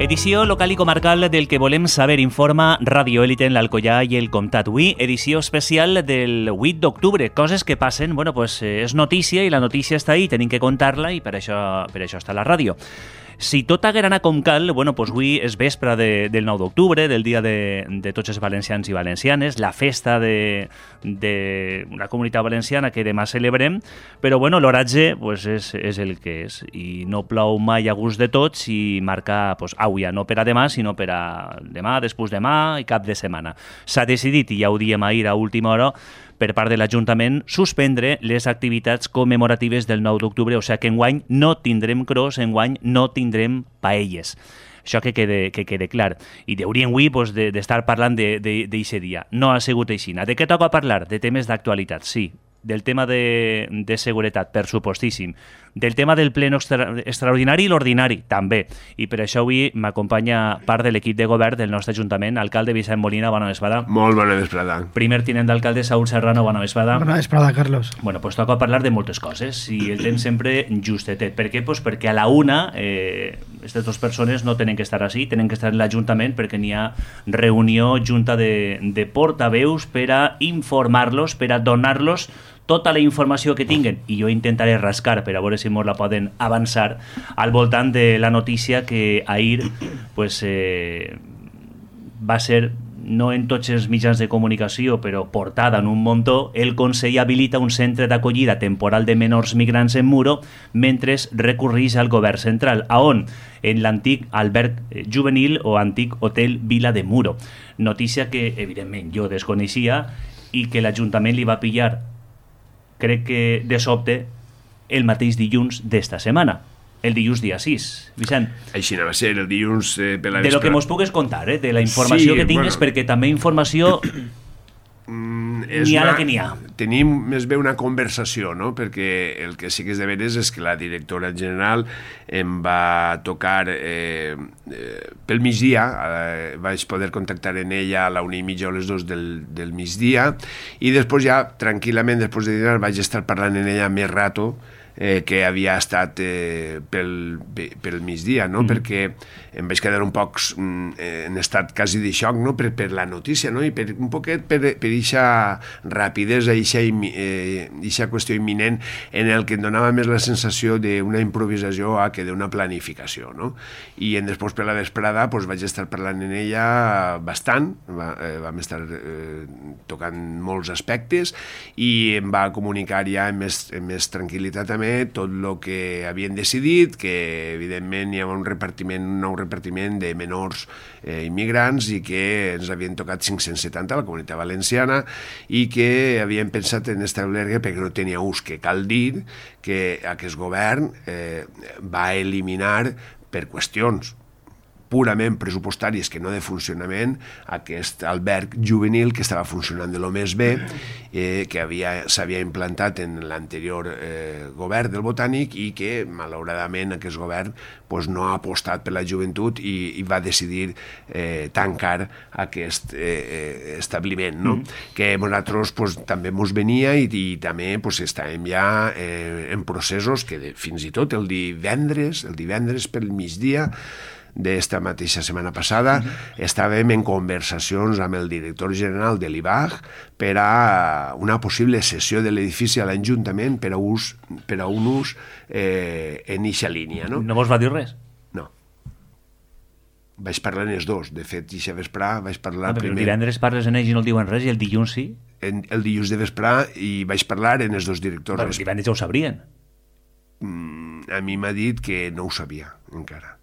Edició local i comarcal del que volem saber informa Radio Élite en l'Alcoià i el Comtat. Avui, edició especial del 8 d'octubre. Coses que passen, bueno, pues és notícia i la notícia està ahí, tenim que contar-la i per això està la ràdio. Si tot haguera anat com cal, bueno, pues avui és vespre del 9 d'octubre, del dia de tots els valencians i valencianes, la festa de la comunitat valenciana que demà celebrem, però bueno, l'oratge pues, és el que és i no plou mai a gust de tots i marca pues, auia, no per a demà, sinó per a demà, després demà i cap de setmana. S'ha decidit, i ja ho diem ahir a última hora, per part de l'Ajuntament, suspendre les activitats commemoratives del 9 d'octubre, o sigui que enguany no tindrem cros, enguany no tindrem paelles. Això que quede clar. I hauríem avui pues, d'estar parlant d'aquest dia. No ha sigut així. De què toca parlar? De temes d'actualitat, sí. Del tema de seguretat, per supostíssim. Del tema del pleno extraordinari i l'ordinari, també. I per això avui m'acompanya part de l'equip de govern del nostre Ajuntament, alcalde Vicent Molina, bona vesprada. Molt bona vesprada. Primer tinent d'alcalde Saúl Serrano, bona vesprada. Bona vesprada, Carlos. Bueno, pues toca parlar de moltes coses i el temps sempre justetet. Per què? Pues perquè a la una aquestes dues persones no tenen que estar així, tenen que estar en l'Ajuntament perquè n'hi ha reunió junta de portaveus per a informar-los, per a donar-los tota la informació que tinguen, i jo intentaré rascar per a veure si mos la poden avançar al voltant de la notícia que ahir pues, va ser, no en tots els mitjans de comunicació, però portada en un muntó. El Consell habilita un centre d'acollida temporal de menors migrants en Muro mentre recurreix al govern central. A on? En l'antic alberg juvenil o antic hotel Vila de Muro. Notícia que, evidentment, jo desconeixia i que l'Ajuntament li va pillar, crec que de sobte, el mateix dilluns d'esta setmana. El dilluns dia 6. Vicent. Així va ser, el dilluns per la vespre. De lo que mos pugues contar, de la informació que tingues, perquè també informació n'hi ha la que n'hi ha. Tenim més bé una conversació, no? Perquè el que sí que és de veres és que la directora general em va tocar pel migdia, vaig poder contactar en ella a la 1:30 o les 2 del migdia, i després ja, tranquil·lament, després de dinar, vaig estar parlant en ella més rato, que havia estat pel migdia, no? Perquè em vaig quedar un poc en estat quasi de xoc, no? per la notícia, no? I un poquet per eixa rapidesa, eixa qüestió imminent en el que em donava més la sensació d'una improvisació que d'una planificació, no? I després per la vesprada pues, vaig estar parlant en ella bastant, vam estar tocant molts aspectes i em va comunicar ja amb més tranquil·litat també tot el que havien decidit, que evidentment hi havia un nou repartiment de menors immigrants i que ens havien tocat 570 a la comunitat valenciana i que havien pensat en establir-ne perquè no tenia ús, que cal dir que aquest govern va eliminar per qüestions purament pressupostàries que no de funcionament aquest alberg juvenil que estava funcionant de lo més bé, que s'havia implantat en l'anterior govern del Botànic i que malauradament aquest govern pues, no ha apostat per la joventut i va decidir tancar aquest establiment, no? Que nosaltres pues, també ens venia i també pues, estàvem ja en processos que fins i tot el divendres pel migdia d'esta mateixa setmana passada estàvem en conversacions amb el director general de l'IBAG per a una possible cessió de l'edifici a l'Ajuntament per a un ús en eixa línia. No vos va dir res? No. Vaig parlar en els dos. De fet, eixa vesprà vaig parlar primer. El divendres parles en ells i no el diuen res i el dilluns sí? El dilluns de vesprà i vaig parlar en els dos directors. Però el divendres ja ho sabrien. A mi m'ha dit que no ho sabia encara.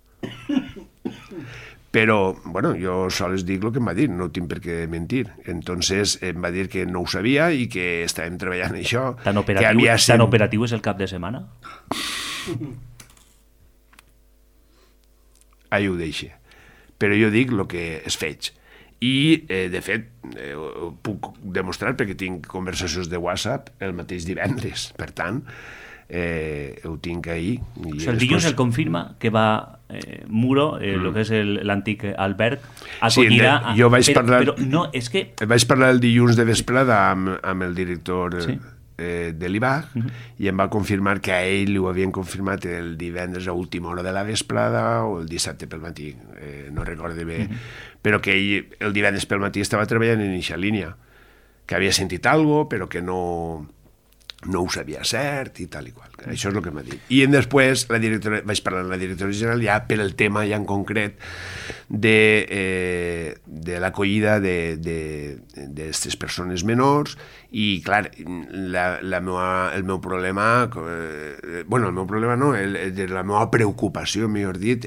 Però, bueno, jo sols dic el que em va dir, no tinc per què mentir. Entonces em va dir que no ho sabia i que estàvem treballant en això. Tan operatiu és el cap de setmana? Ahí ho deixe. Però jo dic el que es feig. I, de fet, ho puc demostrar perquè tinc conversacions de WhatsApp el mateix divendres. Per tant, ho tinc ahir. El dilluns el confirma que va Muro, el que és l'antic alberg, acollirà... Sí, jo vaig parlar... Però no, és que... Vaig parlar el dilluns de vesprada amb el director... Sí. de l'IBAG i em va confirmar que a ell ho havien confirmat el divendres a última hora de la vesprada o el dissabte pel matí, no recordo bé, però que ell el divendres pel matí estava treballant en eixa línia, que havia sentit alguna cosa, però que no ho sabia cert i tal i qual. Això és el que m'ha dit. I després vaig parlar amb la directora general ja per el tema ja en concret de l'acollida d'aquestes persones menors i, clar, el meu problema el meu problema no, la meva preocupació, millor dit,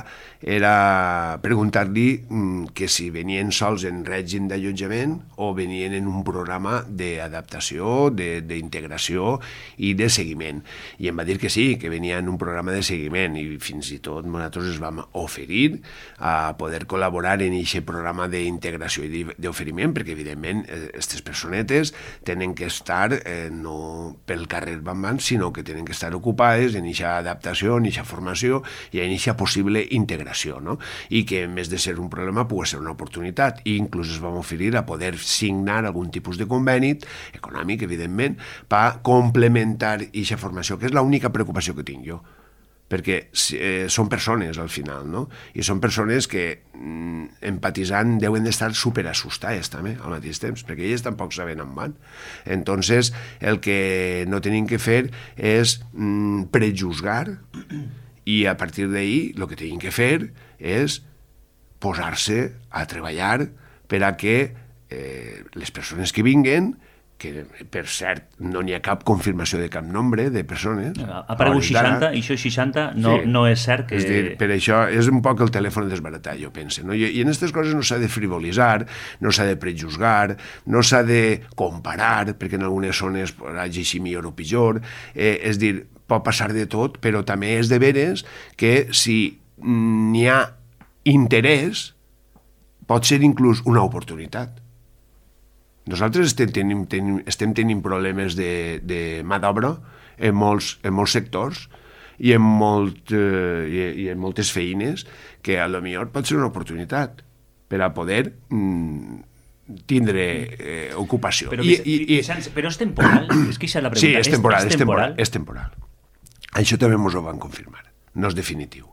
era preguntar-li que si venien sols en règim d'allotjament o venien en un programa d'adaptació, d'integració i de seguiment. I em va dir que sí, que venia en un programa de seguiment i fins i tot nosaltres ens vam oferir a poder col·laborar en aquest programa d'integració i d'oferiment, perquè evidentment aquestes personetes tenen que estar no pel carrer bambant, sinó que tenen que estar ocupades en aquesta adaptació, en aquesta formació i en aquesta possible integració, no? I que en vez de ser un problema pugui ser una oportunitat, i inclús es vam oferir a poder signar algun tipus de conveni econòmic, evidentment, per complementar aquesta formació, que és l'única preocupació que tinc jo, perquè són persones al final, no? I són persones que empatitzant deuen d'estar superassustades també al mateix temps, perquè elles tampoc saben on van. Entonces, el que no tenim que fer és prejuzgar, i a partir d'ahí el que tenim que fer és posar-se a treballar per a que les persones que vinguen, que per cert no n'hi ha cap confirmació de cap nombre de persones. Ha aparegut 60 i això 60 no és cert que... És dir, per això és un poc el telèfon desbaratat, jo penso. No? I en aquestes coses no s'ha de frivolitzar, no s'ha de prejuzgar, no s'ha de comparar, perquè en algunes zones hagi així millor o pitjor. És dir, pot passar de tot, però també és de veres que si n'hi ha interès, pot ser inclús una oportunitat. Nosaltres estem tenint problemes de mà d'obra en molts sectors i en moltes feines que a lo millor pot ser una oportunitat per a poder tindre ocupació. Però és temporal? És que això és la pregunta. Sí, és temporal. Això també ens ho van confirmar. No és definitiu.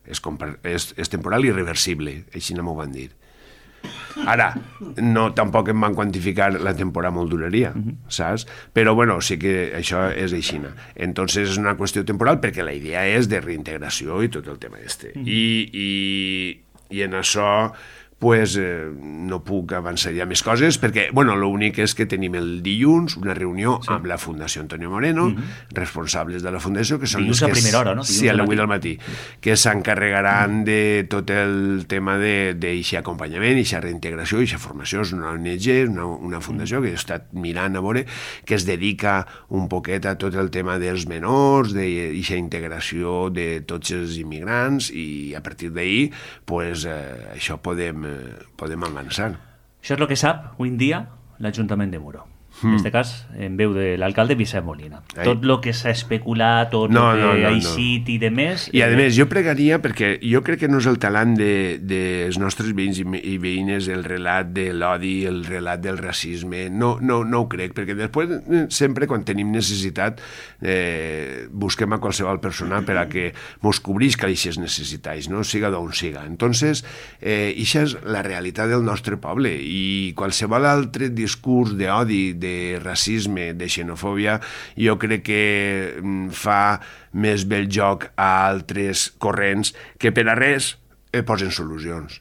És temporal i irreversible, així no m'ho van dir. Ara, tampoc em van quantificar la temporada molt duraria, saps? Però, bueno, sí que això és aixina. Entonces és una qüestió temporal perquè la idea és de reintegració i tot el tema este. I en això pues, no puc avançar ja més coses perquè, bueno, l'únic és que tenim el dilluns una reunió amb la Fundació Antonio Moreno, responsables de la Fundació, que són dilluns a primera hora, no? Sí, a les 8 del matí, que s'encarregaran de tot el tema d'aquest acompanyament, d'aquesta reintegració, d'aquesta formació. És una ONG, una fundació que he estat mirant a veure, que es dedica un poquet a tot el tema dels menors, d'aquesta integració de tots els immigrants, i a partir d'ahir, pues, això podem avançar. Això és el que sap avui en dia l'Ajuntament de Muro. En aquest cas, en veu de l'alcalde Vicent Molina. Tot el que s'ha especulat, tot el que ha eixit i de més... I a més, jo pregaria, perquè jo crec que no és el talent dels nostres veïns i veïnes el relat de l'odi, el relat del racisme, no ho crec, perquè després sempre quan tenim necessitat busquem a qualsevol persona per a que mos cobrisca aquestes necessitats, no? Siga d'on siga. Entonces, això és la realitat del nostre poble, i qualsevol altre discurs d'odi, de racisme, de xenofòbia, jo crec que fa més bel joc a altres corrents que per a res posen solucions.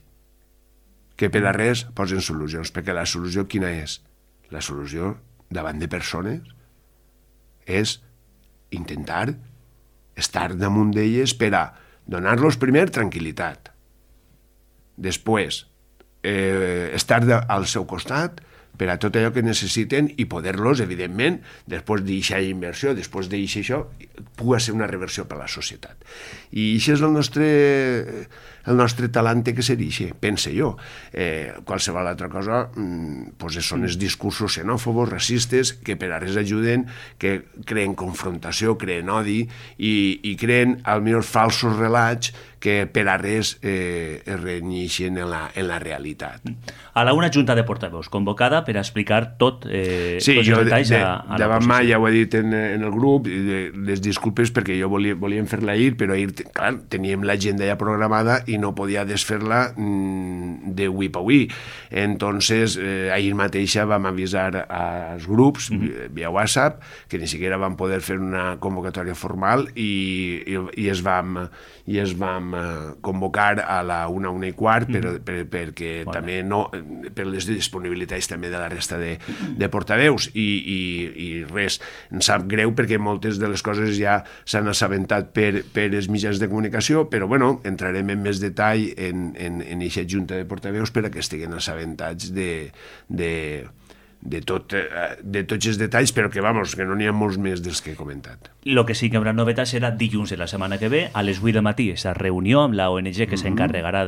Perquè la solució quina és? La solució davant de persones és intentar estar damunt d'elles per a donar-los primer tranquil·litat, després estar al seu costat per a tot allò que necessiten i poder-los, evidentment, després d'eixa inversió, després d'eixa això, pugui ser una reversió per a la societat. I això és el nostre talent que ser així, pense jo. Qualsevol altra cosa són els discursos xenòfobos, racistes, que per a res ajuden, que creen confrontació, creen odi i creen, al millor, falsos relats que per a res es renyixen en la realitat. A la una junta de portaveus convocada per a explicar tots els detalls a la davant posició. ja ho he dit en el grup, les disculpes perquè jo volíem fer-la ahir, però ahir, clar, teníem l'agenda ja programada i no podia desfer-la de avui per avui. Entonces, ahir mateixa vam avisar als grups via WhatsApp que ni siquiera vam poder fer una convocatòria formal i es vam convocar a la 1:15 perquè també no, per les disponibilitats també de la resta de portaveus i res, ens sap greu perquè moltes de les coses ja s'han assabentat per els mitjans de comunicació, però bueno, entrarem en més detall en aquesta junta de portaveus per a que estiguen assabentats de tots els detalls, però que no n'hi ha molts més dels que he comentat. Lo que sí que hi haurà novetats serà dilluns de la setmana que ve, a les 8 del matí, aquesta reunió amb la ONG que s'encarregarà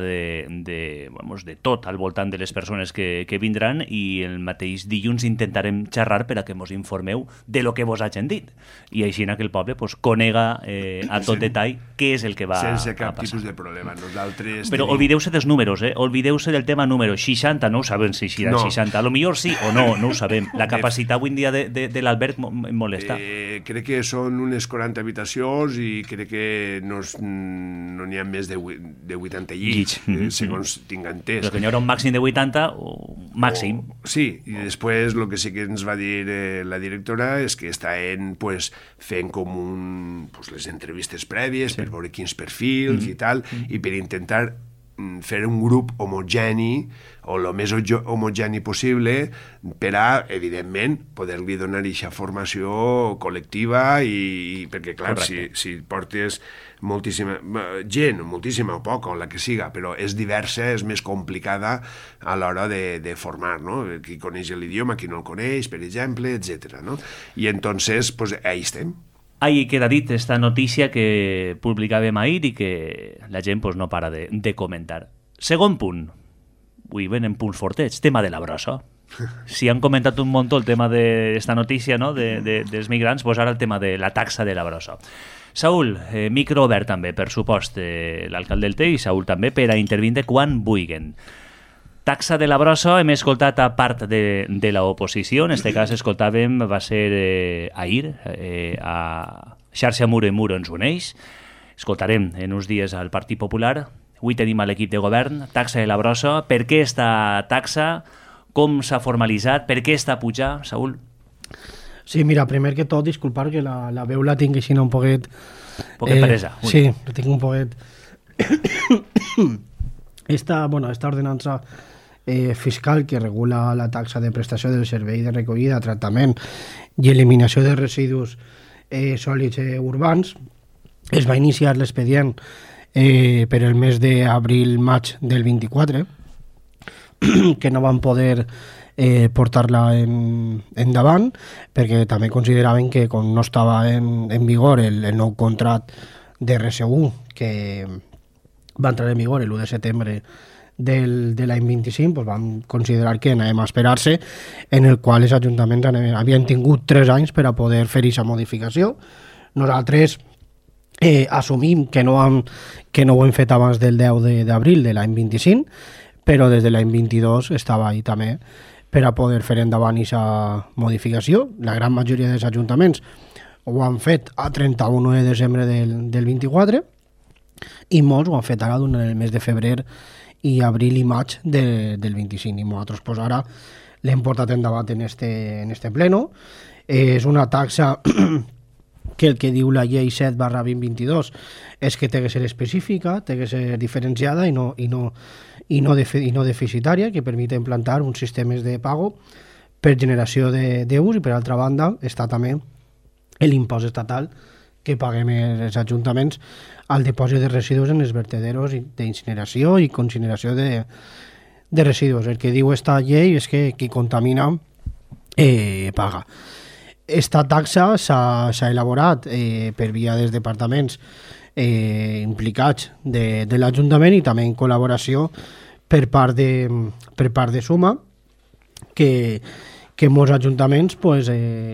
de tot al voltant de les persones que vindran, i el mateix dilluns intentarem xerrar per a que mos informeu de lo que vos hagin dit. I així que el poble conega a tot detall què és el que va sense a passar. cap tipus de problema. Nosaltres Però oblideu-se dels números, oblideu-se del tema número 60, no ho sabem si serà 60, a lo millor sí o no ho sabem. La capacitat avui en dia de l'alberg em molesta. Crec que són unes 40 habitacions i crec que no n'hi ha més de 80 llits, segons tinc entès. Però que n'hi haurà un màxim de 80 o màxim. Sí, i després el que sí que ens va dir la directora és que estaven fent com les entrevistes prèvies per veure quins perfils i tal, i per intentar fer un grup homogeni o el més homogeni possible per a, evidentment, poder-li donar aquesta formació col·lectiva i perquè, clar, si portes moltíssima gent, moltíssima o poca, o la que siga, però és diversa, és més complicada a l'hora de formar, no? Qui coneix l'idioma, qui no el coneix, per exemple, etc. No? I entonces, ahí estem. Ahí queda dit esta notícia que publicàvem ahir i que la gent no para de comentar. Segon punt. Avui venen punts fortets. Tema de la brossa. Si han comentat un munt el tema d'esta notícia, no? dels migrants, ara el tema de la taxa de la brossa. Saúl, micro obert també, per supost, l'alcalde del Tei, i Saúl també, per a intervindre quan vulguin. Taxa de la brossa, hem escoltat a part de l'oposició, en aquest cas escoltàvem, va ser ahir, a xarxa Muro i Muro ens uneix, escoltarem en uns dies al Partit Popular, avui tenim a l'equip de govern, taxa de la brossa, per què esta taxa, com s'ha formalitzat, per què està pujant, Saúl? Sí, mira, primer que tot, disculpar que la veu la tinc així un poquet... Poquet peresa. Sí, la tinc un poquet... Esta ordenança fiscal que regula la taxa de prestació del servei de recollida, tractament i eliminació de residus sòlids urbans es va iniciar l'expedient per el mes d'abril-maig del 24, que no van poder portar-la endavant perquè també consideraven que com no estava en vigor el nou contracte de RSU que va entrar en vigor l'1 de setembre de l'any 25, vam considerar que anàvem a esperar-se, en el qual els ajuntaments havien tingut 3 anys per a poder fer aquesta modificació. Nosaltres assumim que no ho hem fet abans del 10 d'abril de l'any 25, però des de l'any 22 estava ahí també per a poder fer endavant aquesta modificació. La gran majoria dels ajuntaments ho han fet a 31 de desembre del 24 i molts ho han fet ara durant el mes de febrer i abril i maig del 25, i nosaltres ara l'hem portat endavant en este pleno. És una taxa que el que diu la llei 7/2022 és que té que ser específica, té que ser diferenciada i no deficitària, que permet implantar uns sistemes de pago per generació d'ús, i per altra banda està també l'impost estatal que paguem els ajuntaments al dipòsit de residus en els vertederos d'incineració i concineració de residus. El que diu esta llei és que qui contamina paga. esta taxa s'ha elaborat per via dels departaments implicats de l'Ajuntament i també en col·laboració per part de Suma, que molts ajuntaments pues,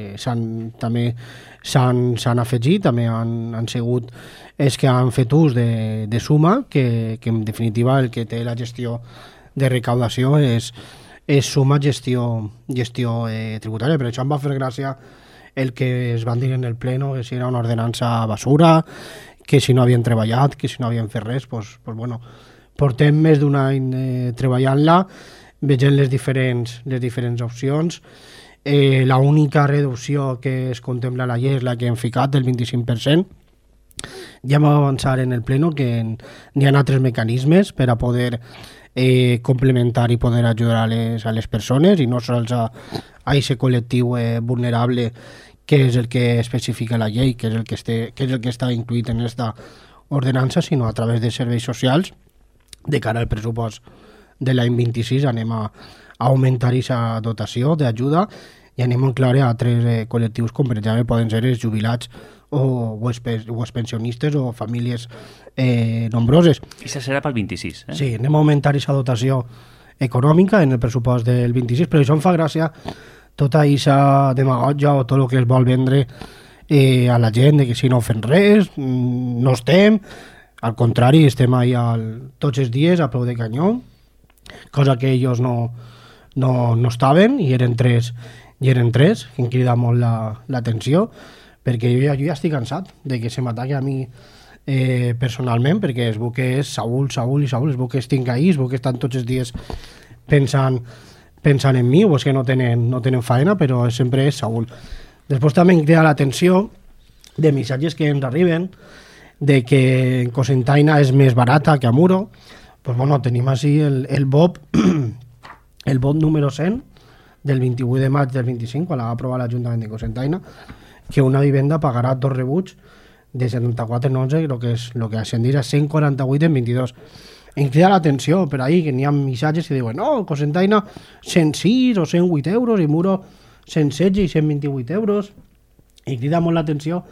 també s'han afegit, també han sigut els que han fet ús de Suma, que en definitiva el que té la gestió de recaudació és Suma gestió tributària. Per això em va fer gràcia el que es van dir en el pleno, que si era una ordenança basura, que si no havien treballat, que si no havien fet res, pues bueno, portem més d'un any treballant-la, veient les diferents opcions. La única reducció que es contempla a la llei és la que hem ficat, del 25%. Ja vam avançar en el pleno que n'hi ha altres mecanismes per a poder complementar i poder ajudar a les persones i no sols a aquest col·lectiu vulnerable que és el que especifica la llei, que és el que està incluït en aquesta ordenança, sinó a través de serveis socials. De cara al pressupost de l'any 26 anem a augmentar aquesta dotació d'ajuda i anem a incloure altres col·lectius com per exemple poden ser els jubilats o els pensionistes o famílies nombroses. I això serà pel 26, eh? Sí, anem a augmentar aquesta dotació econòmica en el pressupost del 26, però això em fa gràcia tota aquesta demagògia o tot el que es vol vendre a la gent, de que si no fem res, no estem, al contrari, estem allà tots els dies a peu de canyó, cosa que ells no estaven i eren tres, que em crida molt l'atenció, perquè jo ja estic cansat de que se m'ataqui a mi personalment, perquè es veu que és Saúl, es veu que estic ahí, es veu que estan tots els dies pensant en mi, o és que no tenen faena, però sempre és Saúl. Després també em crida l'atenció de missatges que ens arriben de que en Cocentaina és més barata que a Muro. Pues bueno, tenim així el BOP el BOP número 100 del 28 de maig del 25, quan la va aprovar l'Ajuntament de Cocentaina, que una vivenda pagarà 2 rebuts de 74,11, el que ascendís a 148 en 22. Em crida l'atenció per ahí que n'hi ha missatges que diuen no, Cocentaina 106 o 108 euros i Muro 116 i 128 euros. Em crida molt l'atenció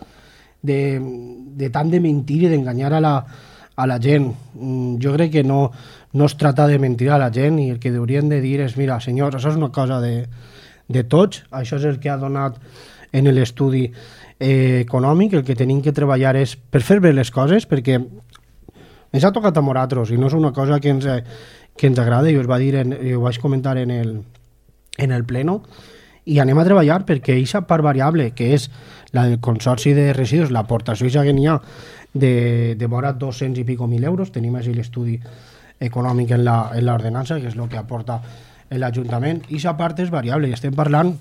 de tant de mentir i d'enganyar a la gent. Jo crec que no es tracta de mentir a la gent i el que haurien de dir és mira, senyors, això és una cosa de tots, això és el que ha donat en l'estudi econòmic, el que tenim que treballar és per fer bé les coses, perquè ens ha tocat a nosaltres i no és una cosa que ens agrada, i ho vaig comentar en el pleno, i anem a treballar perquè aquesta part variable, que és la del consorci de residus, l'aportació que n'hi ha de vora 200 i pico mil euros, tenim així l'estudi econòmic en l'ordenança, que és el que aporta l'Ajuntament, i aquesta part és variable, i estem parlant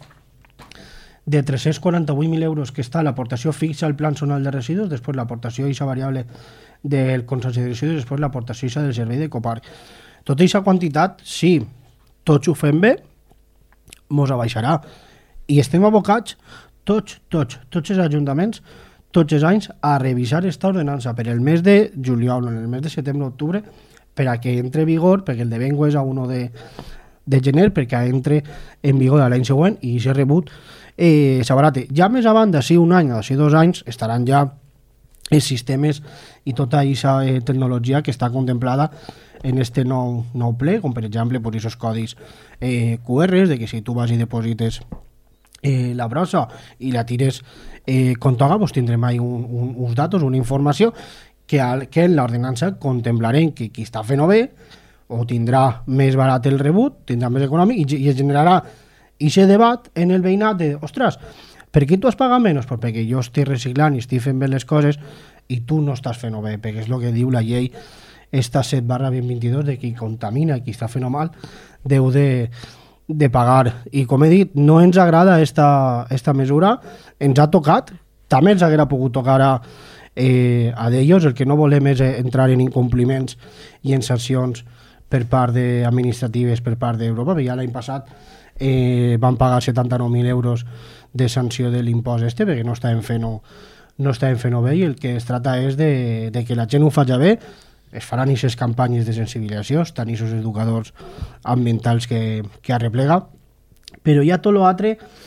de 348.000 euros que està l'aportació fixa al Plan Zonal de Residus, després l'aportació aquesta variable del Consorci de Residus, després l'aportació aquesta del servei de Copar. Tota aquesta quantitat, si tots ho fem bé, mos abaixarà. I estem abocats, tots els ajuntaments, tots els anys, a revisar aquesta ordenança per el mes de juliol, en el mes de setembre-octubre, per a que entre en vigor, perquè el devengo és a 1 de gener, perquè entre en vigor l'any següent i s'ha rebut s'abarate. Ja més avant, d'ací un any o d'ací 2 anys, estaran ja els sistemes i tota aquesta tecnologia que està contemplada en este nou ple, com per exemple aquests codis QR, de que si tu vas i deposites la brossa i la tires con toga, pues tindrem ahí uns datos, una informació que en l'ordenança contemplarem que qui està fent-ho bé o tindrà més barat el rebut, tindrà més econòmic i es generarà aquest debat en el veïnat de, ostres, per què tu has pagat menys? Pues perquè jo estic reciclant i estic fent bé les coses i tu no estàs fent-ho bé, perquè és el que diu la llei esta 7/2022 de qui contamina i qui està fent-ho mal deu de pagar. I com he dit, no ens agrada esta mesura, ens ha tocat, també ens haguera pogut tocar a d'ells, el que no volem és entrar en incompliments i en sancions per part administratives per part d'Europa, perquè ja l'any passat van pagar 79.000 euros de sanció de l'impost perquè no estaven fent-ho bé, i el que es tracta és de que la gent ho faci bé. Es faran aquestes campanyes de sensibilització, estan aquests educadors ambientals que arreplega, però ja tot l'altre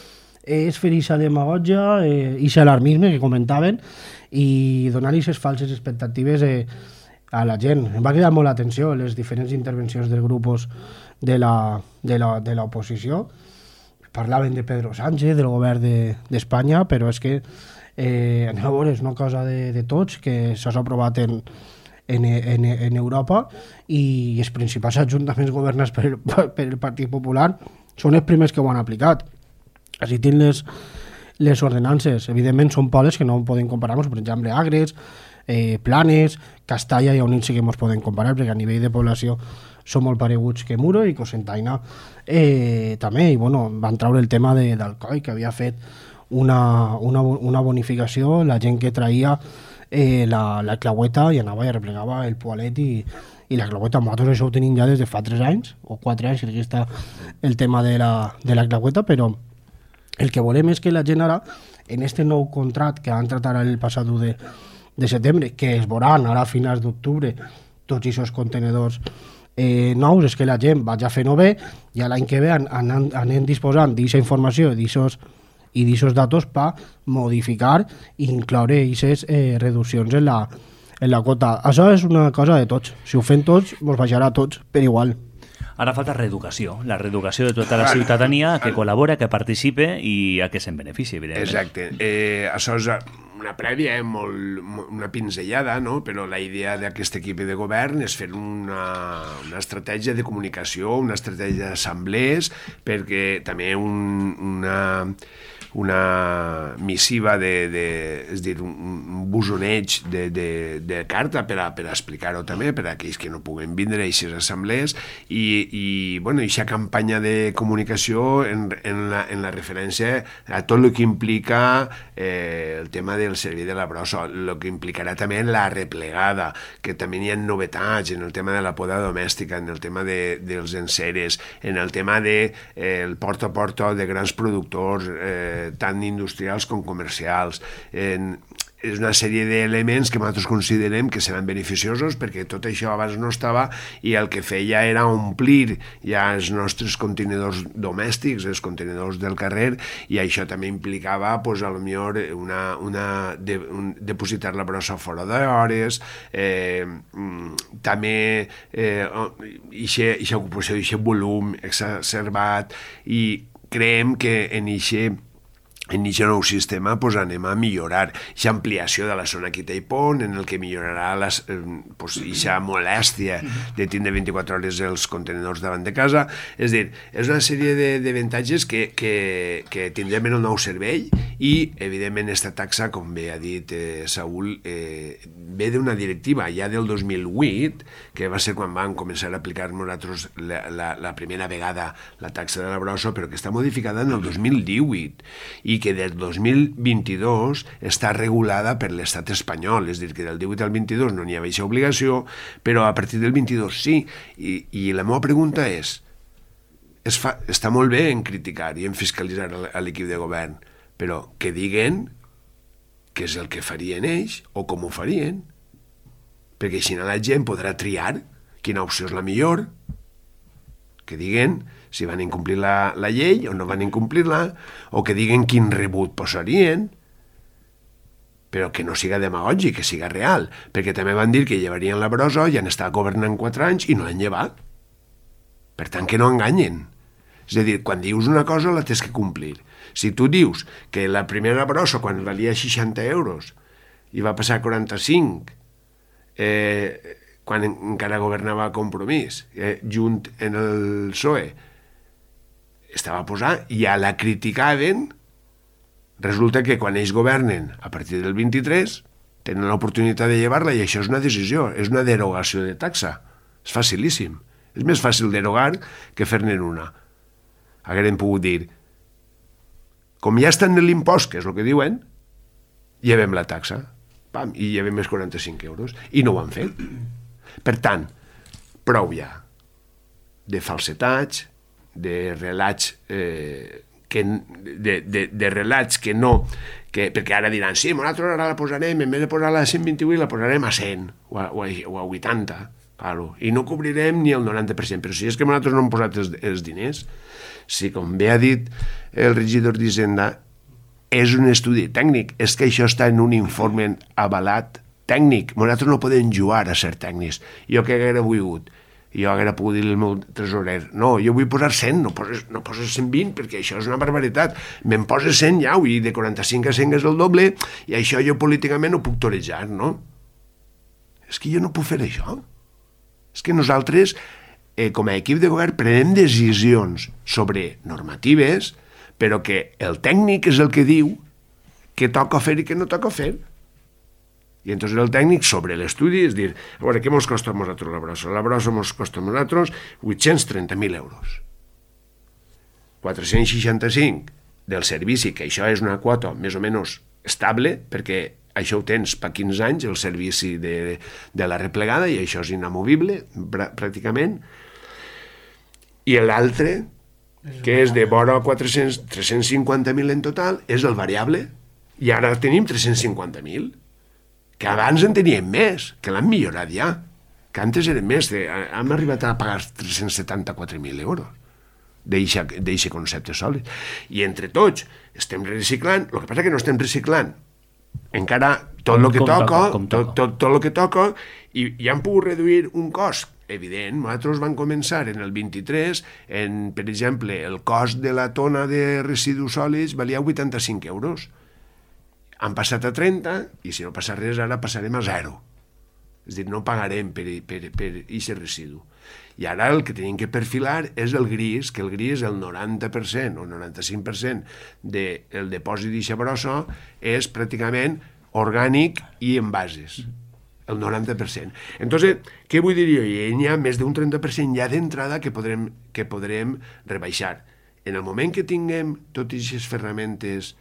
és fer aquesta demagogia, aquest alarmisme que comentaven i donar-li aquestes falses expectatives a la gent. Em va cridar molt l'atenció les diferents intervencions dels grups de l'oposició. Parlaven de Pedro Sánchez, del govern d'Espanya, però és que anem a veure, és una cosa de tots que s'ha aprovat en Europa i els principals ajuntaments governats per el Partit Popular són els primers que ho han aplicat. Així tinc les ordenances. Evidentment són pobles que no podem comparar-nos, per exemple, Agres, Planes, Castalla, i on sí que ens podem comparar, perquè a nivell de població són molt pareguts que Muro i Cocentaina també. I bueno, van treure el tema d'Alcoi, que havia fet una bonificació, la gent que traïa la claueta i anava i arreplegava el poalet i la claueta. Nosaltres això ho tenim ja des de fa 3 anys o 4 anys, crec que està el tema de la claueta, però el que volem és que la gent ara, en este nou contracte que han tratat el passat 1 de setembre, que es veuran ara a finals d'octubre tots aquests contenedors nous, és que la gent vagi fent-ho bé i l'any que ve anem disposant d'aquesta informació i d'aquests datos per modificar i incloure aquestes reduccions en la quota. Això és una cosa de tots. Si ho fem tots, ens baixarà a tots per igual. Ara falta reeducació, la reeducació de tota la ciutadania que col·labora, que participe i a que se'n benefici, evidentment. Exacte. Això és una prèvia, una pinzellada, no? Però la idea d'aquest equip de govern és fer una estratègia de comunicació, una estratègia d'assemblees, perquè també una missiva és dir, un busoneig de carta per a explicar-ho també per a aquells que no puguen vindre a aquestes assemblees i bueno, aquesta campanya de comunicació en la referència a tot el que implica el tema del servei de la brossa, el que implicarà també la replegada, que també hi ha novetats en el tema de la poda domèstica, en el tema dels enceres, en el tema del porta a porta de grans productors tant industrials com comercials. És una sèrie d'elements que nosaltres considerem que seran beneficiosos perquè tot això abans no estava i el que feia era omplir ja els nostres contenidors domèstics, els contenidors del carrer, i això també implicava pues, a lo millor depositar la brossa fora d'hores, també aquesta ocupació, aquest volum exacerbat, i creiem que en aquest nou sistema pues, anem a millorar aquesta ampliació de la zona Quita i Pont, en el que millorarà aquesta molèstia de tindre 24 hores els contenidors davant de casa. És a dir, és una sèrie d'avantatges que tindrem en el nou servei i, evidentment, aquesta taxa, com bé ha dit Saúl, ve d'una directiva ja del 2008, que va ser quan van començar a aplicar nosaltres la primera vegada la taxa de la brossa, però que està modificada en el 2018 i que del 2022 està regulada per l'estat espanyol, és a dir, que del 18 al 22 no n'hi havia aquesta obligació, però a partir del 22 sí. I la meva pregunta és, està molt bé en criticar i en fiscalitzar a l'equip de govern, però que diguen què és el que farien ells o com ho farien, perquè així la gent podrà triar quina opció és la millor, que diguen si van incomplir la llei o no van incomplir-la, o que diguen quin rebut posarien, però que no siga demagògic, que siga real, perquè també van dir que llevarien la brossa i han estat governant 4 anys i no l'han llevat. Per tant, que no enganyen. És a dir, quan dius una cosa la tens que complir. Si tu dius que la primera brossa, quan valia 60 euros, i va passar a 45, quan encara governava Compromís, junt en el PSOE, estava posat, i ja la criticaven. Resulta que quan ells governen a partir del 23 tenen l'oportunitat de llevar-la i això és una decisió, és una derogació de taxa. És facilíssim. És més fàcil derogar que fer-ne una. Hagueren pogut dir, com ja estan en l'impost, que és el que diuen, llevem la taxa, pam, i llevem els 45 euros, i no ho han fet. Per tant, prou ja de falsetats, de relats de relats que no, perquè ara diran, sí, nosaltres ara la posarem, en vez de posar-la a 128 la posarem a 100 o a 80. Claro, i no cobrirem ni el 90%, però si és que nosaltres no hem posat els diners, si com bé ha dit el regidor d'Hisenda, és un estudi tècnic, és que això està en un informe avalat tècnic, nosaltres no podem jugar a ser tècnics. Jo què haguera volgut? Jo haguera pogut dir al meu tresorer, no, jo vull posar 100, no poses 120, perquè això és una barbaritat, me'n poses 100 ja, i de 45 a 100 és el doble, i això jo políticament ho puc torejar, no? És que jo no puc fer això. És que nosaltres, com a equip de govern, prenem decisions sobre normatives, però que el tècnic és el que diu què toca fer i què no toca fer. I entonces el tècnic sobre l'estudi és dir, a veure, què ens costa a nosaltres la brossa? La brossa ens costa a nosaltres 830.000 euros. 465 del servici, que això és una quota més o menys estable, perquè això ho tens per 15 anys, el servici de la replegada, i això és inamovible, pràcticament. I l'altre, que és de vora 350.000 en total, és el variable, i ara tenim 350.000, que abans en teníem més, que l'han millorat ja, que antes eren més, hem arribat a pagar 374.000 euros d'eixe concepte sòlid. I entre tots estem reciclant, el que passa que no estem reciclant encara tot el que toca, tot el que toca, i han pogut reduir un cost evident. Nosaltres vam començar en el 23, per exemple, el cost de la tona de residus sòlids valia 85 euros. Han passat a 30, i si no passa res, ara passarem a 0. És a dir, no pagarem per aquest residu. I ara el que tenim que perfilar és el gris, que el gris, el 90% o 95% del depòsit d'eixa brossa és pràcticament orgànic i en bases. El 90%. Entonces, què vull dir jo? Hi ha més d'un 30% ja d'entrada que podrem rebaixar. En el moment que tinguem totes aquestes ferramentes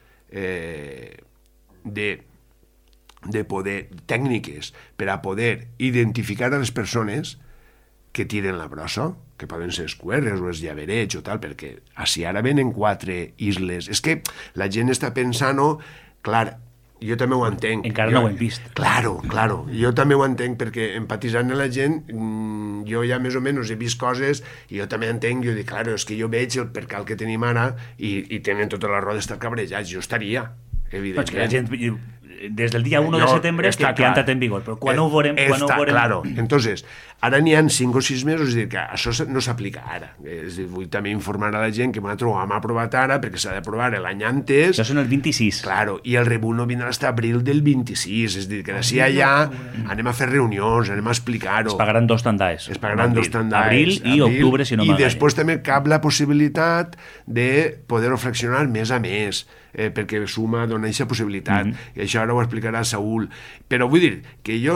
de poder, tècniques, per a poder identificar a les persones que tiren la brossa, que poden ser els QRs o els llaverets o tal, perquè si ara venen 4 isles, és que la gent està pensant, clar, jo també ho entenc. Encara no ho hem vist. Claro, jo també ho entenc, perquè empatitzant amb la gent, jo ja més o menys he vist coses, i jo també entenc, jo dic, claro, és que jo veig el percal que tenim ara, i tenen tota la roda d'estar cabrejats, jo estaria, evidentment. La gent, des del dia 1 de setembre que ha entrat en vigor, però quan ho veurem? Claro, entonces, ara n'hi ha 5 o 6 mesos, és dir, que això no s'aplica ara. És dir, vull també informar a la gent que nosaltres ho hem aprovat ara, perquè s'ha d'aprovar l'any antes. Això són el 26. Claro, i el rebut no vindrà fins a abril del 26, és dir, que d'ací allà anem a fer reunions, anem a explicar-ho. Es pagaran 2 tandais. Es pagaran 2 tandais. Abril i octubre, si no m'enganya. I després també cap la possibilitat de poder-ho fraccionar mes a mes, perquè Suma dona aquesta possibilitat, i això ara ho explicarà Saúl. Però vull dir que jo,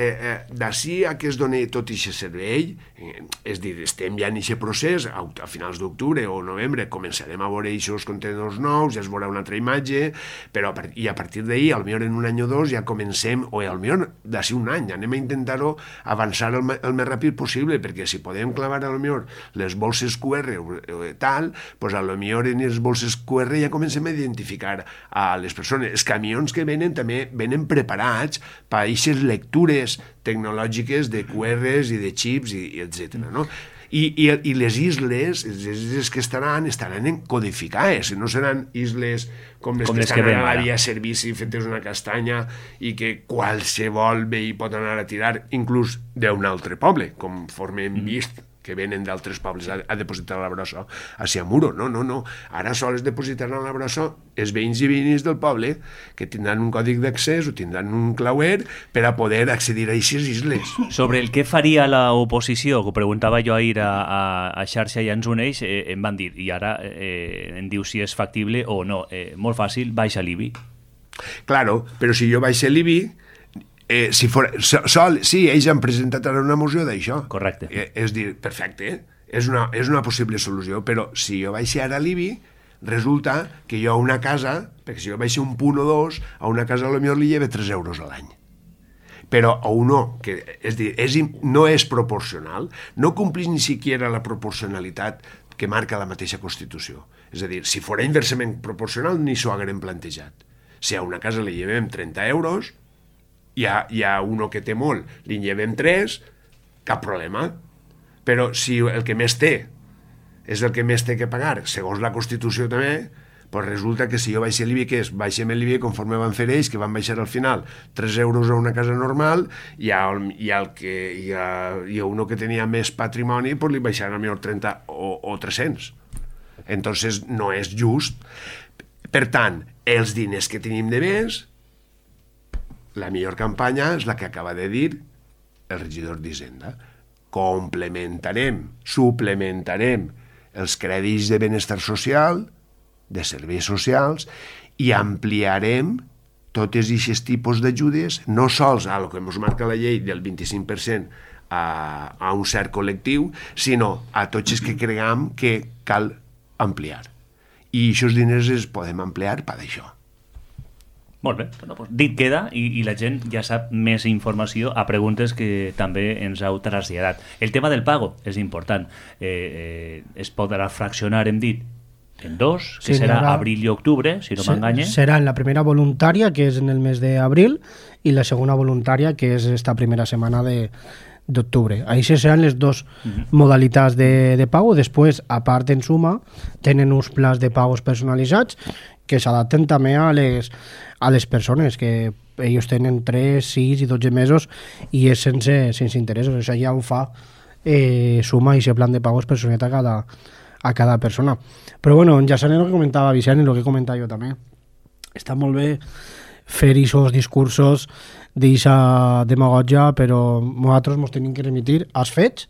d'ací a que es doni tot aquest servei, és dir, estem ja en aquest procés, a finals d'octubre o novembre començarem a veure aquests contenidors nous, ja es veurà una altra imatge, però i a partir d'ahir, potser en un any o dos, ja comencem, o potser d'ací un any, anem a intentar-ho avançar el més ràpid possible, perquè si podem clavar potser les bolses QR o tal, doncs potser en les bolses QR ja comencem a identificar a les persones. Els camions que venen també venen preparats per a aquestes lectures tecnològiques de QRs i de xips, etc. No? I les isles que estaran codificades, no seran isles com les que estan ara a la via servici fetes una castanya i que qualsevol veí pot anar a tirar, inclús d'un altre poble, conforme hem vist que venen d'altres pobles a depositar la brossa a Siamuro. No. Ara sols depositaran la brossa els veïns i veïnes del poble, que tindran un còdic d'accés o tindran un clauer per a poder accedir a aquestes isles. Sobre el que faria l'oposició, que ho preguntava jo ahir a Xarxa i ens uneix, em van dir, i ara em diu si és factible o no. Molt fàcil, baixa l'IBI. Claro, però si jo baixo l'IBI, sí, ells han presentat ara una moció d'això. Correcte. És dir, perfecte, és una possible solució, però si jo baixo ara l'IBI, resulta que jo a una casa, perquè si jo baixo un punt o dos, a una casa potser li lleve 3 euros a l'any. Però a un no, que és dir, no és proporcional, no complís ni siquiera la proporcionalitat que marca la mateixa Constitució. És a dir, si fos inversament proporcional, ni s'ho haguem plantejat. Si a una casa li llevem 30 euros, hi ha uno que té molt, li llevem 3, cap problema. Però si el que més té és el que més té que pagar, segons la Constitució també, pues resulta que si jo baixo l'IBI, què és? Baixem l'IBI conforme van fer ells, que van baixar al final 3 euros a una casa normal, i a uno que tenia més patrimoni pues li baixaran a millor 30 o 300. Entonces no és just. Per tant, els diners que tenim de més, la millor campanya és la que acaba de dir el regidor d'Hisenda. Suplementarem els crèdits de benestar social, de serveis socials, i ampliarem totes aquests tipus d'ajudes, no sols a el que ens marca la llei del 25% a un cert col·lectiu, sinó a tots els que creguem que cal ampliar. I aquests diners els podem ampliar per això. Molt bé, bueno, doncs dit queda i la gent ja sap més informació a preguntes que també ens heu traslladat. El tema del pago és important. Es podrà fraccionar, hem dit, en dos, que serà abril i octubre, si no m'enganye. Serà en la primera voluntària, que és en el mes d'abril, i la segona voluntària, que és esta primera setmana d'octubre. Així seran les dues modalitats de pago. Després, a part en suma, tenen uns plans de pagos personalitzats que s'adapten també a les persones, que ells tenen 3, 6 i 12 mesos i és sense interessos. Això ja ho fa suma i ese plan de pagos personalitzat a cada persona. Però bueno, ja sabem el que comentava Vicent i el que he comentat jo també. Està molt bé fer aquests discursos d'aquesta demagogia, però nosaltres ens tenim que remitir als fets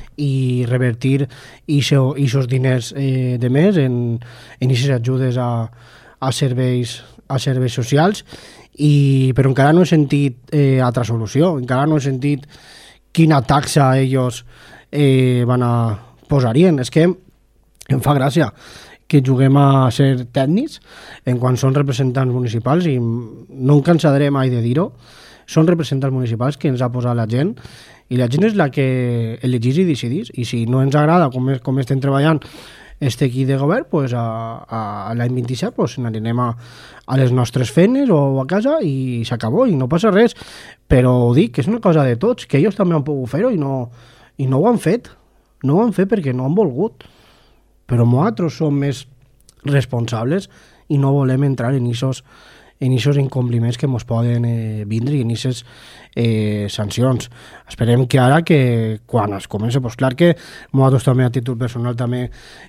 i revertir aquests diners de més en aquestes ajudes a serveis socials, però encara no he sentit altra solució, encara no he sentit quina taxa ells van a posarien. És que em fa gràcia que juguem a ser tècnics en quan són representants municipals, i no em cansaré mai de dir-ho. Són representants municipals que ens ha posat la gent, i la gent és la que elegís i decidís, i si no ens agrada com estem treballant este equip de govern, pues a l'any 27 pues anirem a les nostres feines o a casa i s'acabó i no passa res. Però ho dic, que és una cosa de tots, que ells també han pogut fer-ho i no ho han fet. No ho han fet perquè no han volgut. Però nosaltres som més responsables i no volem entrar en aquests incompliments que ens poden vindre i en aquestes sancions. Esperem que ara, que quan es comença, doncs clar que nosaltres també a títol personal també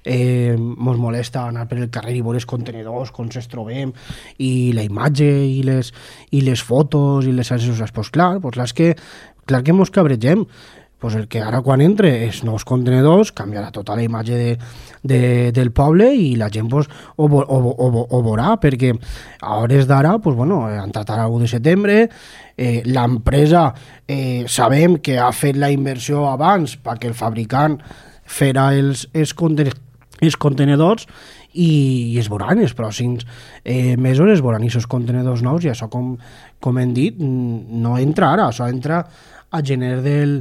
ens molesta anar per el carrer i veure els contenedors, com ens trobem, i la imatge i les fotos i les xarxes socials. Doncs clar que ens cabregem. Pues el que ara quan entre els nous contenedors canviarà tota la imatge del poble i la gent pues, ho veurà, perquè a hores d'ara pues, bueno, han tratat el 1 de setembre, l'empresa sabem que ha fet la inversió abans perquè el fabricant farà els contenedors i es veuran els pròxims mesos, es veuran aquests contenedors nous, i això com hem dit no entra ara, això entra a gener del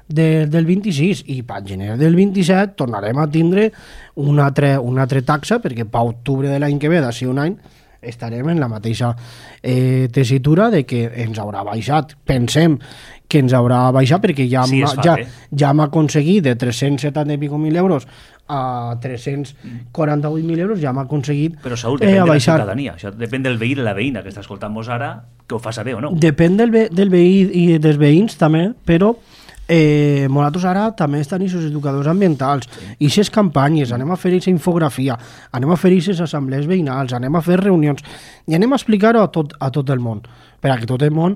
26, i per gener del 27 tornarem a tindre una altra taxa, perquè per octubre de l'any que ve, d'ací un any, estarem en la mateixa tessitura de que ens haurà baixat, pensem que ens haurà baixat, perquè ja hem aconseguit de 370 i pico mil euros a 348.000 euros, ja hem aconseguit però Saúl, depèn de la ciutadania, això depèn del veí i de la veïna que està escoltant-vos ara, que ho fa saber o no. Depèn del veí i dels veïns també, però nosaltres ara també estan aquests educadors ambientals, i aquestes campanyes, anem a fer aquesta infografia, anem a fer aquestes assemblees veïnals, anem a fer reunions i anem a explicar-ho a tot el món, perquè tot el món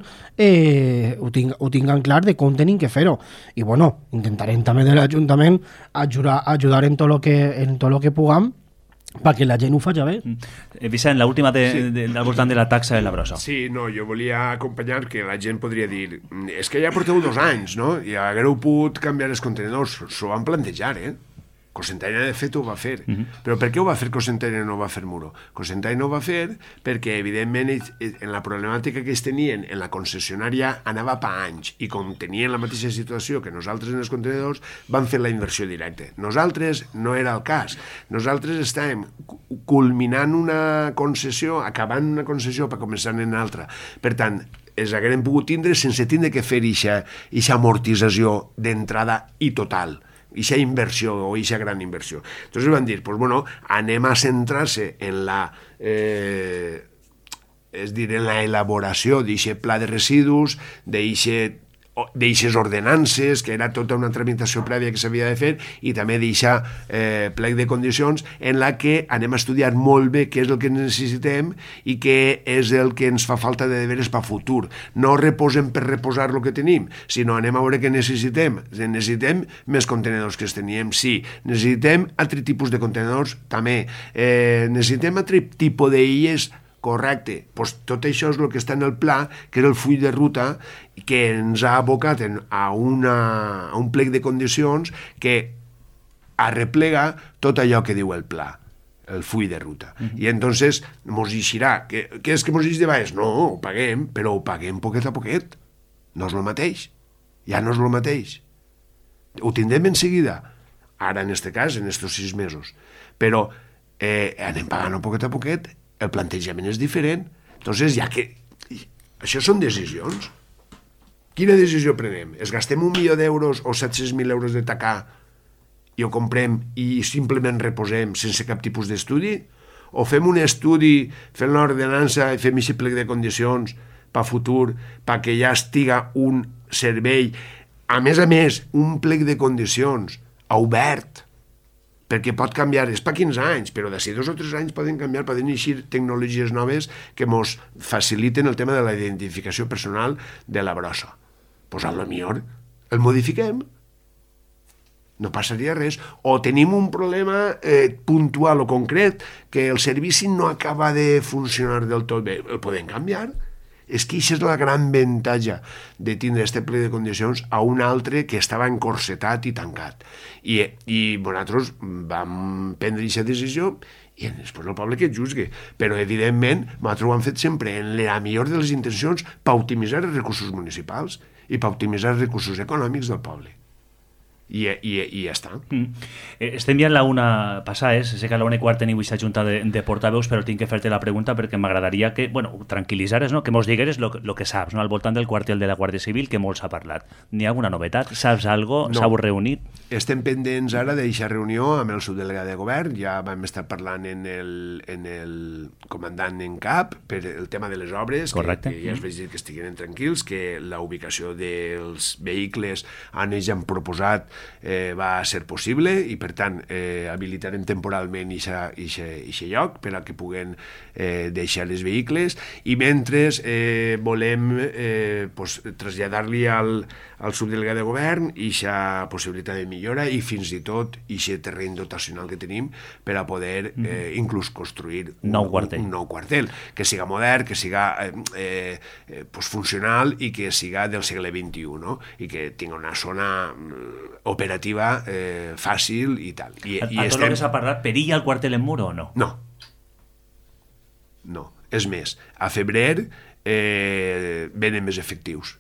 ho tinguin clar de com tenim que fer-ho. I bueno, intentarem també de l'Ajuntament ajudar en tot el que puguem perquè la gent ho faci bé. Vicent, l'última al voltant de la taxa de la brossa. Sí, no, jo volia acompanyar que la gent podria dir, és que ja porteu 2 anys, no? I haguereu pogut canviar els contenidors. S'ho van plantejar, Cocentaina, de fet, ho va fer. Però per què ho va fer Cocentaina i no ho va fer Muro? Cocentaina ho va fer perquè, evidentment, en la problemàtica que ells tenien, en la concessionària anava pa anys, i com tenien la mateixa situació que nosaltres en els contenidors, van fer la inversió directa. Nosaltres no era el cas. Nosaltres estàvem culminant una concessió, acabant una concessió per començar en altra. Per tant, els hagueren pogut tindre sense tindre que fer aquesta amortització d'entrada i total, ixa inversió o ixa gran inversió. Entonces van dir, pues bueno, anem a centrar-se en la en la elaboració d'aquest pla de residus, d'eixes ordenances, que era tota una tramitació prèvia que s'havia de fer, i també d'eixa plec de condicions en la que anem a estudiar molt bé què és el que necessitem i què és el que ens fa falta de deberes per futur. No reposem per reposar el que tenim, sinó anem a veure què necessitem. Necessitem més contenidors que els teníem? Sí. Necessitem altre tipus de contenidors? També. Necessitem altre tipus d'illes? Correcte. Pues tot això és el que està en el pla, que era el full de ruta, que ens ha abocat a un plec de condicions que arreplega tot allò que diu el pla, el full de ruta. I entonces mos eixirà. Què és que mos eix de baix? No, ho paguem, però ho paguem poquet a poquet. No és el mateix. Ja no és el mateix. Ho tindrem en seguida. Ara, en este cas, en estos 6 mesos. Però anem pagant poquet a poquet. El plantejament és diferent. Entonces, ja que... Això són decisions. Quina decisió prenem? Es gastem 1 milió d'euros o 700.000 euros de tacà i ho comprem i simplement reposem sense cap tipus d'estudi? O fem un estudi, fem l'ordenança i fem aquest plec de condicions per futur, perquè ja estiga un servei, a més, un plec de condicions obert, perquè pot canviar, és per 15 anys, però d'ací 2 o 3 anys poden canviar, poden eixir tecnologies noves que ens faciliten el tema de la identificació personal de la brossa. Doncs potser el modifiquem, no passaria res. O tenim un problema puntual o concret, que el servici no acaba de funcionar del tot bé, el podem canviar. És que això és la gran avantatge de tindre aquest ple de condicions a un altre que estava encorsetat i tancat. I nosaltres vam prendre aquesta decisió i després el poble que et juzgue. Però, evidentment, nosaltres ho hem fet sempre en la millor de les intencions per optimitzar els recursos municipals i per optimitzar els recursos econòmics del poble. I ja està. Estem ja en la una passades, sé que a la 1:15 teniu aquesta junta de portaveus, però tinc que fer-te la pregunta perquè m'agradaria que, bueno, tranquil·litzares, no? Que mos digueres el que saps, no? Al voltant del quartel de la Guàrdia Civil, que molt s'ha parlat. N'hi ha alguna novetat? Saps alguna cosa? No. S'heu reunit? Estem pendents ara d'aquesta reunió amb el subdelegat de govern, ja vam estar parlant en el comandant en cap per el tema de les obres, que ja es veig dir que estiguen tranquils, que la ubicació dels vehicles on ells han proposat va ser possible i, per tant, habilitarem temporalment aquest lloc per a que puguen deixar els vehicles, i mentre volem traslladar-li al subdelegat de govern aquesta possibilitat de millora i fins i tot aquest terreny dotacional que tenim per a poder inclús construir un nou quartel, que siga modern, que siga funcional i que siga del segle XXI, no? I que tingui una zona operativa fàcil i tal. A tot el que s'ha parlat, perilla el quartel en Muro o no? No. És més, a febrer venen més efectius.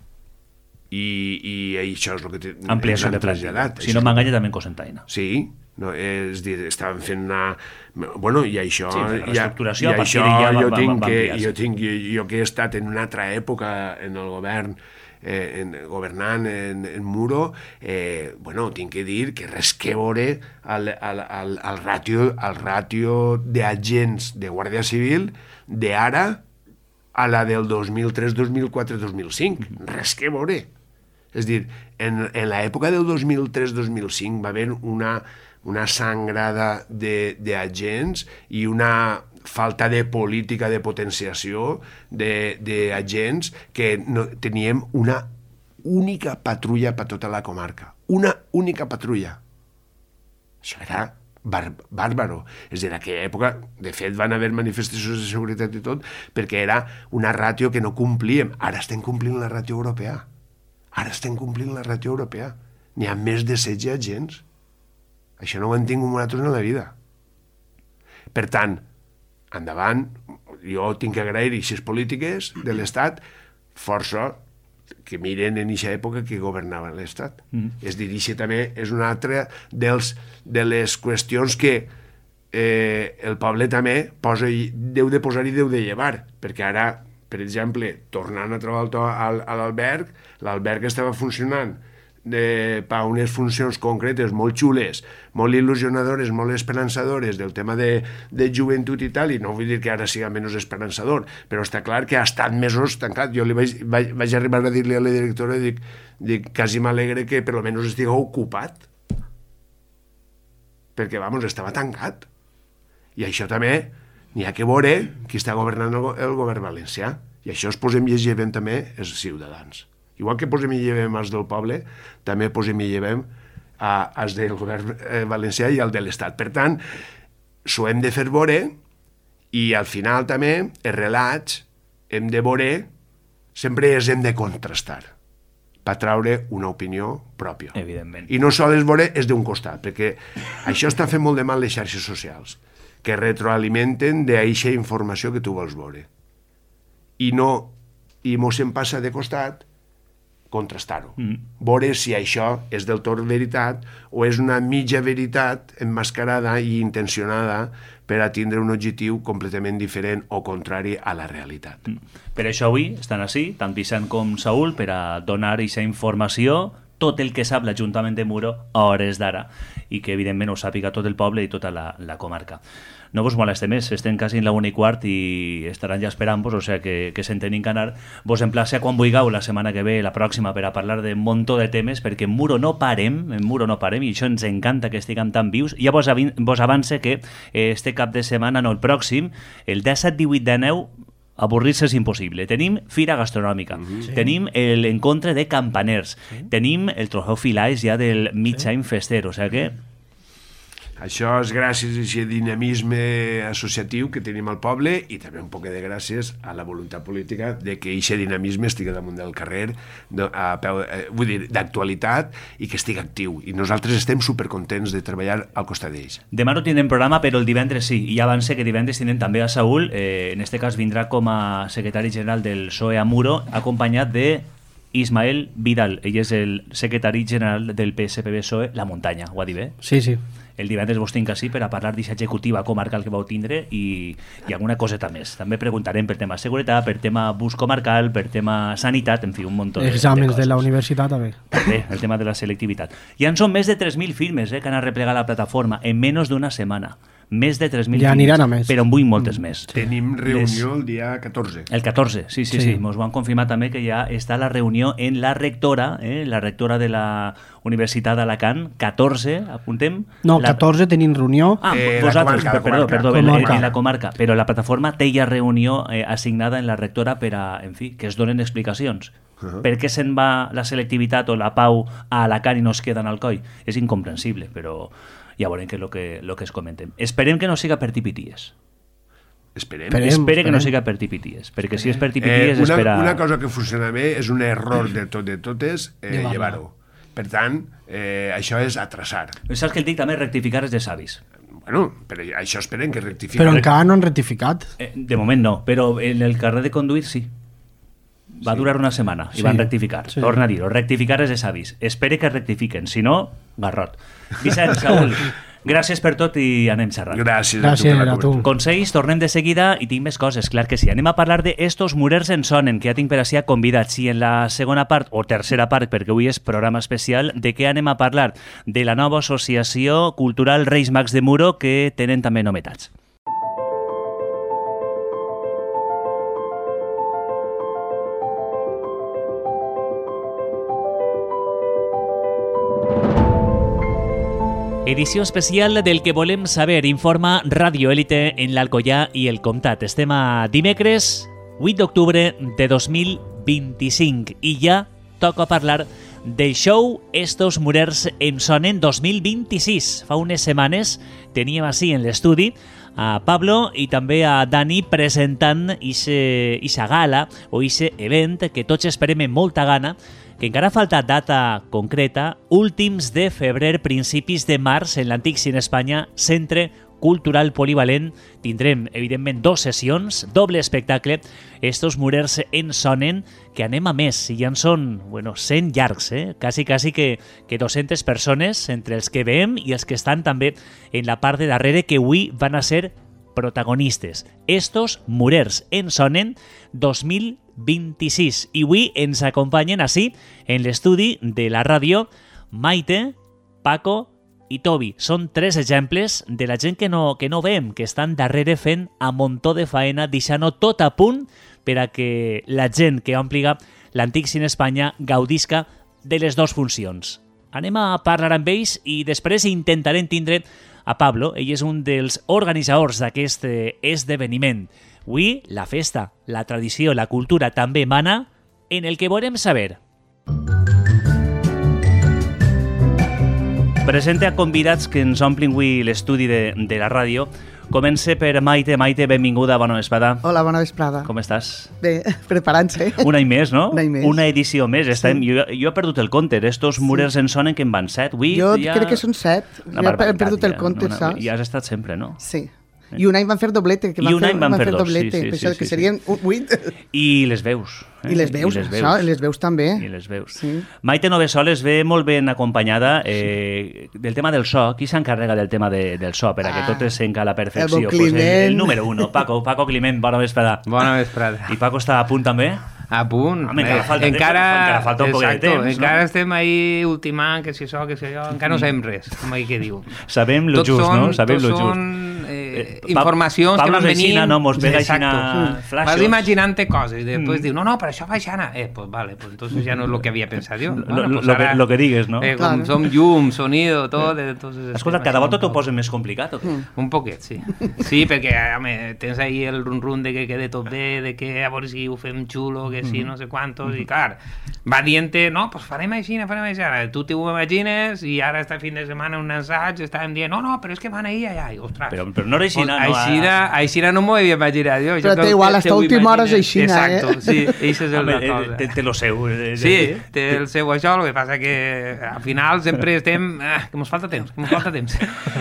I això és el que ampliació de traslladat. Si no m'enganya, també en Cocentaina. Sí, no, és dir, estaven fent una... Bueno, i això... Sí, reestructuració, i això jo que he estat en una altra època en el govern, governant en Muro, tinc que dir que res que veure al ràtio d'agents de Guàrdia Civil d'ara a la del 2003, 2004, 2005. Res que veure. És dir, en l'època del 2003-2005 va haver una sangrada d'agents i una falta de política de potenciació d'agents que teníem una única patrulla per tota la comarca. Una única patrulla. Això era bàrbaro. És a dir, en aquella època, de fet, van haver manifestacions de seguretat i tot, perquè era una ràtio que no complíem. Ara estem complint la ràtio europea. N'hi ha més de 16 agents. Això no ho hem tingut nosaltres en la vida. Per tant, endavant, jo tinc que agrair aquestes polítiques de l'Estat força que miren en aquesta època que governava l'Estat. És dir, això també és una altra de les qüestions que el poble també deu de posar i deu de llevar, perquè ara, per exemple, tornant a trobar a l'alberg, l'alberg estava funcionant per unes funcions concretes molt xules, molt il·lusionadores, molt esperançadores del tema de joventut i tal, i no vull dir que ara siga menys esperançador, però està clar que ha estat mesos tancat. Jo li vaig arribar a dir-li a la directora, dic, quasi m'alegre que per almenys estiga ocupat, perquè, vamos, estava tancat. I això també n'hi ha que veure qui està governant el govern valencià, i això es posem i llevem també els ciutadans. Igual que posem i llevem els del poble, també posem i llevem els del govern valencià i el de l'Estat. Per tant, s'ho hem de fer veure, i al final també els relats hem de veure, sempre els hem de contrastar per treure una opinió pròpia. Evidentment. I no sols veure és d'un costat, perquè això està fent molt de mal les xarxes socials, que retroalimenten d'aixa informació que tu vols veure. I mos en passa de costat contrastar-ho. Veure si això és del tot veritat o és una mitja veritat emmascarada i intencionada per a tindre un objectiu completament diferent o contrari a la realitat. Per això avui estan així, tant Vicent com Saúl, per a donar aquesta informació, tot el que sap l'Ajuntament de Muro a hores d'ara, i que evidentment ho sàpiga tot el poble i tota la comarca. No vos moleste més, estem quasi en la 1:15 i estaran ja esperant-vos, o sigui que se'n tenim que anar. Vos emplace quan vulgueu la setmana que ve, la pròxima, per a parlar de un munt de temes, perquè en Muro no parem, i això ens encanta que estiguem tan vius. Ja vos avance que este cap de setmana, no el pròxim, el 17, 18 de 9, avorrir-se és impossible. Tenim fira gastronòmica, tenim l'encontre de campaners, tenim el trofeu Filais ja del mig any fester, o sigui que això és gràcies a aquest dinamisme associatiu que tenim al poble, i també un poc de gràcies a la voluntat política de que aquest dinamisme estigui damunt del carrer, vull dir, d'actualitat, i que estigui actiu. I nosaltres estem supercontents de treballar al costat d'ells. Demà no tindrem programa, però el divendres sí. I ja avance que divendres tindrem també a Saúl, en este cas vindrà com a secretari general del PSOE a Muro, acompanyat de Ismael Vidal. Ell és el secretari general del PSPB-PSOE La Muntanya. Ho ha dit bé? Sí, sí. El divendres vos tinc així per a parlar d'aquesta executiva comarcal que vau tindre i alguna coseta més. També preguntarem per tema seguretat, per tema bus comarcal, per tema sanitat, en fi, un munt de coses. Exàmens de la universitat, també. També, el tema de la selectivitat. Ja en són més de 3.000 firmes que han arreplegat la plataforma en menys d'una setmana. Més de 3.000 ja aniran a més. Però en vull moltes més. Tenim reunió el dia 14. El 14, sí. Mos ho han confirmat també que ja està la reunió en la rectora, la rectora de la Universitat d'Alacant, 14, apuntem? No, 14 tenim reunió. Vosaltres, perdó, en la comarca. Però la plataforma té ja reunió assignada en la rectora per a, en fi, que es donen explicacions. Per què se'n va la selectivitat o la pau a Alacant i no es queda en Alcoi? És incomprensible, però ja veurem que és el que es comentem. Esperem que no siga per tipities. Espere que no siga per tipities, perquè si és per tipities una cosa que funciona bé és un error de totes llevar-ho. Per tant, això és atrasar. Saps que el dic també rectificar és de savis. Bueno, però això esperem que rectifiquen. Però encara no han rectificat. De moment no, però en el carrer de conduir sí. Va durar una setmana i van rectificar. Torna a dir-ho, rectificar és de savis. Espere que rectifiquen, si no, garrot. Vicent, Saúl, gràcies per tot i anem xerrant. Gràcies a tu. Consells, tornem de seguida i tinc més coses, clar que sí. Anem a parlar de Estos Murers en Sonen, que ja tinc per així convidats. I en la segona part, o tercera part, perquè avui és programa especial, de què anem a parlar? De la nova associació cultural Reis Mags de Muro, que tenen també novetats. Edició especial del que volem saber, informa Radio Élite en l'Alcoià i el Comtat. Estem a dimecres 8 d'octubre de 2025 i ja toca parlar del show Estos Murers en Sonen 2026. Fa unes setmanes teníem així en l'estudi a Pablo i també a Dani presentant ixa gala o ixe event que tots esperem amb molta gana, que encara falta data concreta, últims de febrer, principis de març, en l'antic Cine Espanya, Centre Cultural Polivalent. Tindrem, evidentment, 2 sessions, doble espectacle. Estos murers en sonen, que anem a més, i ja en són, 100 llargs, quasi que 200 persones, entre els que veiem i els que estan també en la part de darrere, que avui van a ser protagonistes. Estos murers en sonen 2026. I avui ens acompanyen així, en l'estudi de la ràdio, Maite, Paco i Tobi. Són 3 exemples de la gent que no veiem, que estan darrere fent a muntó de faena, deixant-ho tot a punt per a que la gent que ompliga l'antic Cine Espanya gaudisca de les 2 funcions. Anem a parlar amb ells i després intentarem tindre a Pablo. Ell és un dels organitzadors d'aquest esdeveniment. Avui, la festa, la tradició, la cultura també mana en el que volem saber. Presente a convidats que ens omplin avui l'estudi de la ràdio. Comença per Maite. Maite, benvinguda, bona vesprada. Hola, bona vesprada. Com estàs? Bé, preparant-se. Un any més, no? Un any més. Una edició més. Sí. Jo he perdut el compte. Estos murers en sonen que en van 7, 8... Jo crec que són 7. Jo he perdut el compte, saps? I has estat sempre, no? Sí. I un any van fer doblete. I un any van fer 2, doblete, sí. Això que serien 8. I les veus. I les veus, les veus també. I les veus. Sí. Maite no ve sola, es ve molt ben acompanyada del tema del so. Qui s'encarrega del tema del so per a que tot es senca a la perfecció? El bon Climent. El número 1, Paco Climent, bona vesprada. Bona vesprada. I Paco està a punt també? A punt. Encara falta un poc de temps. Encara estem ahí ultimant, que si això, que si allò, encara no sabem res, com aquí diu. Sabem lo just, no? Sabem lo just. Són informacions que van venint. No, mos ve aixina flashes. Vas imaginant-te coses i després diu, no, però això va aixana. Pues vale, pues entonces ya no es lo que había pensado yo. Lo que digues, no? Com som llum, sonido, tot. Escolta, cada volta t'ho posen més complicat, o què? Un poquet, sí. Sí, perquè home, tens ahí el run-run de que quede tot bé, de que a veure si ho fem xulo, que sí, no sé quantos, i clar, va dient-te, no, pues farem així. Tu t'ho imagines i ara este fin de setmana un assaig estàvem dient, no, però és que van ahir allà, i ostres. Però no era així, no? Aixina no m'ho havia imaginat jo. Però té igual, hasta última hora és aixina, Exacto, sí, això és la cosa. Té lo seu. Sí, té el seu això, el que passa que al final sempre estem, que mos falta temps.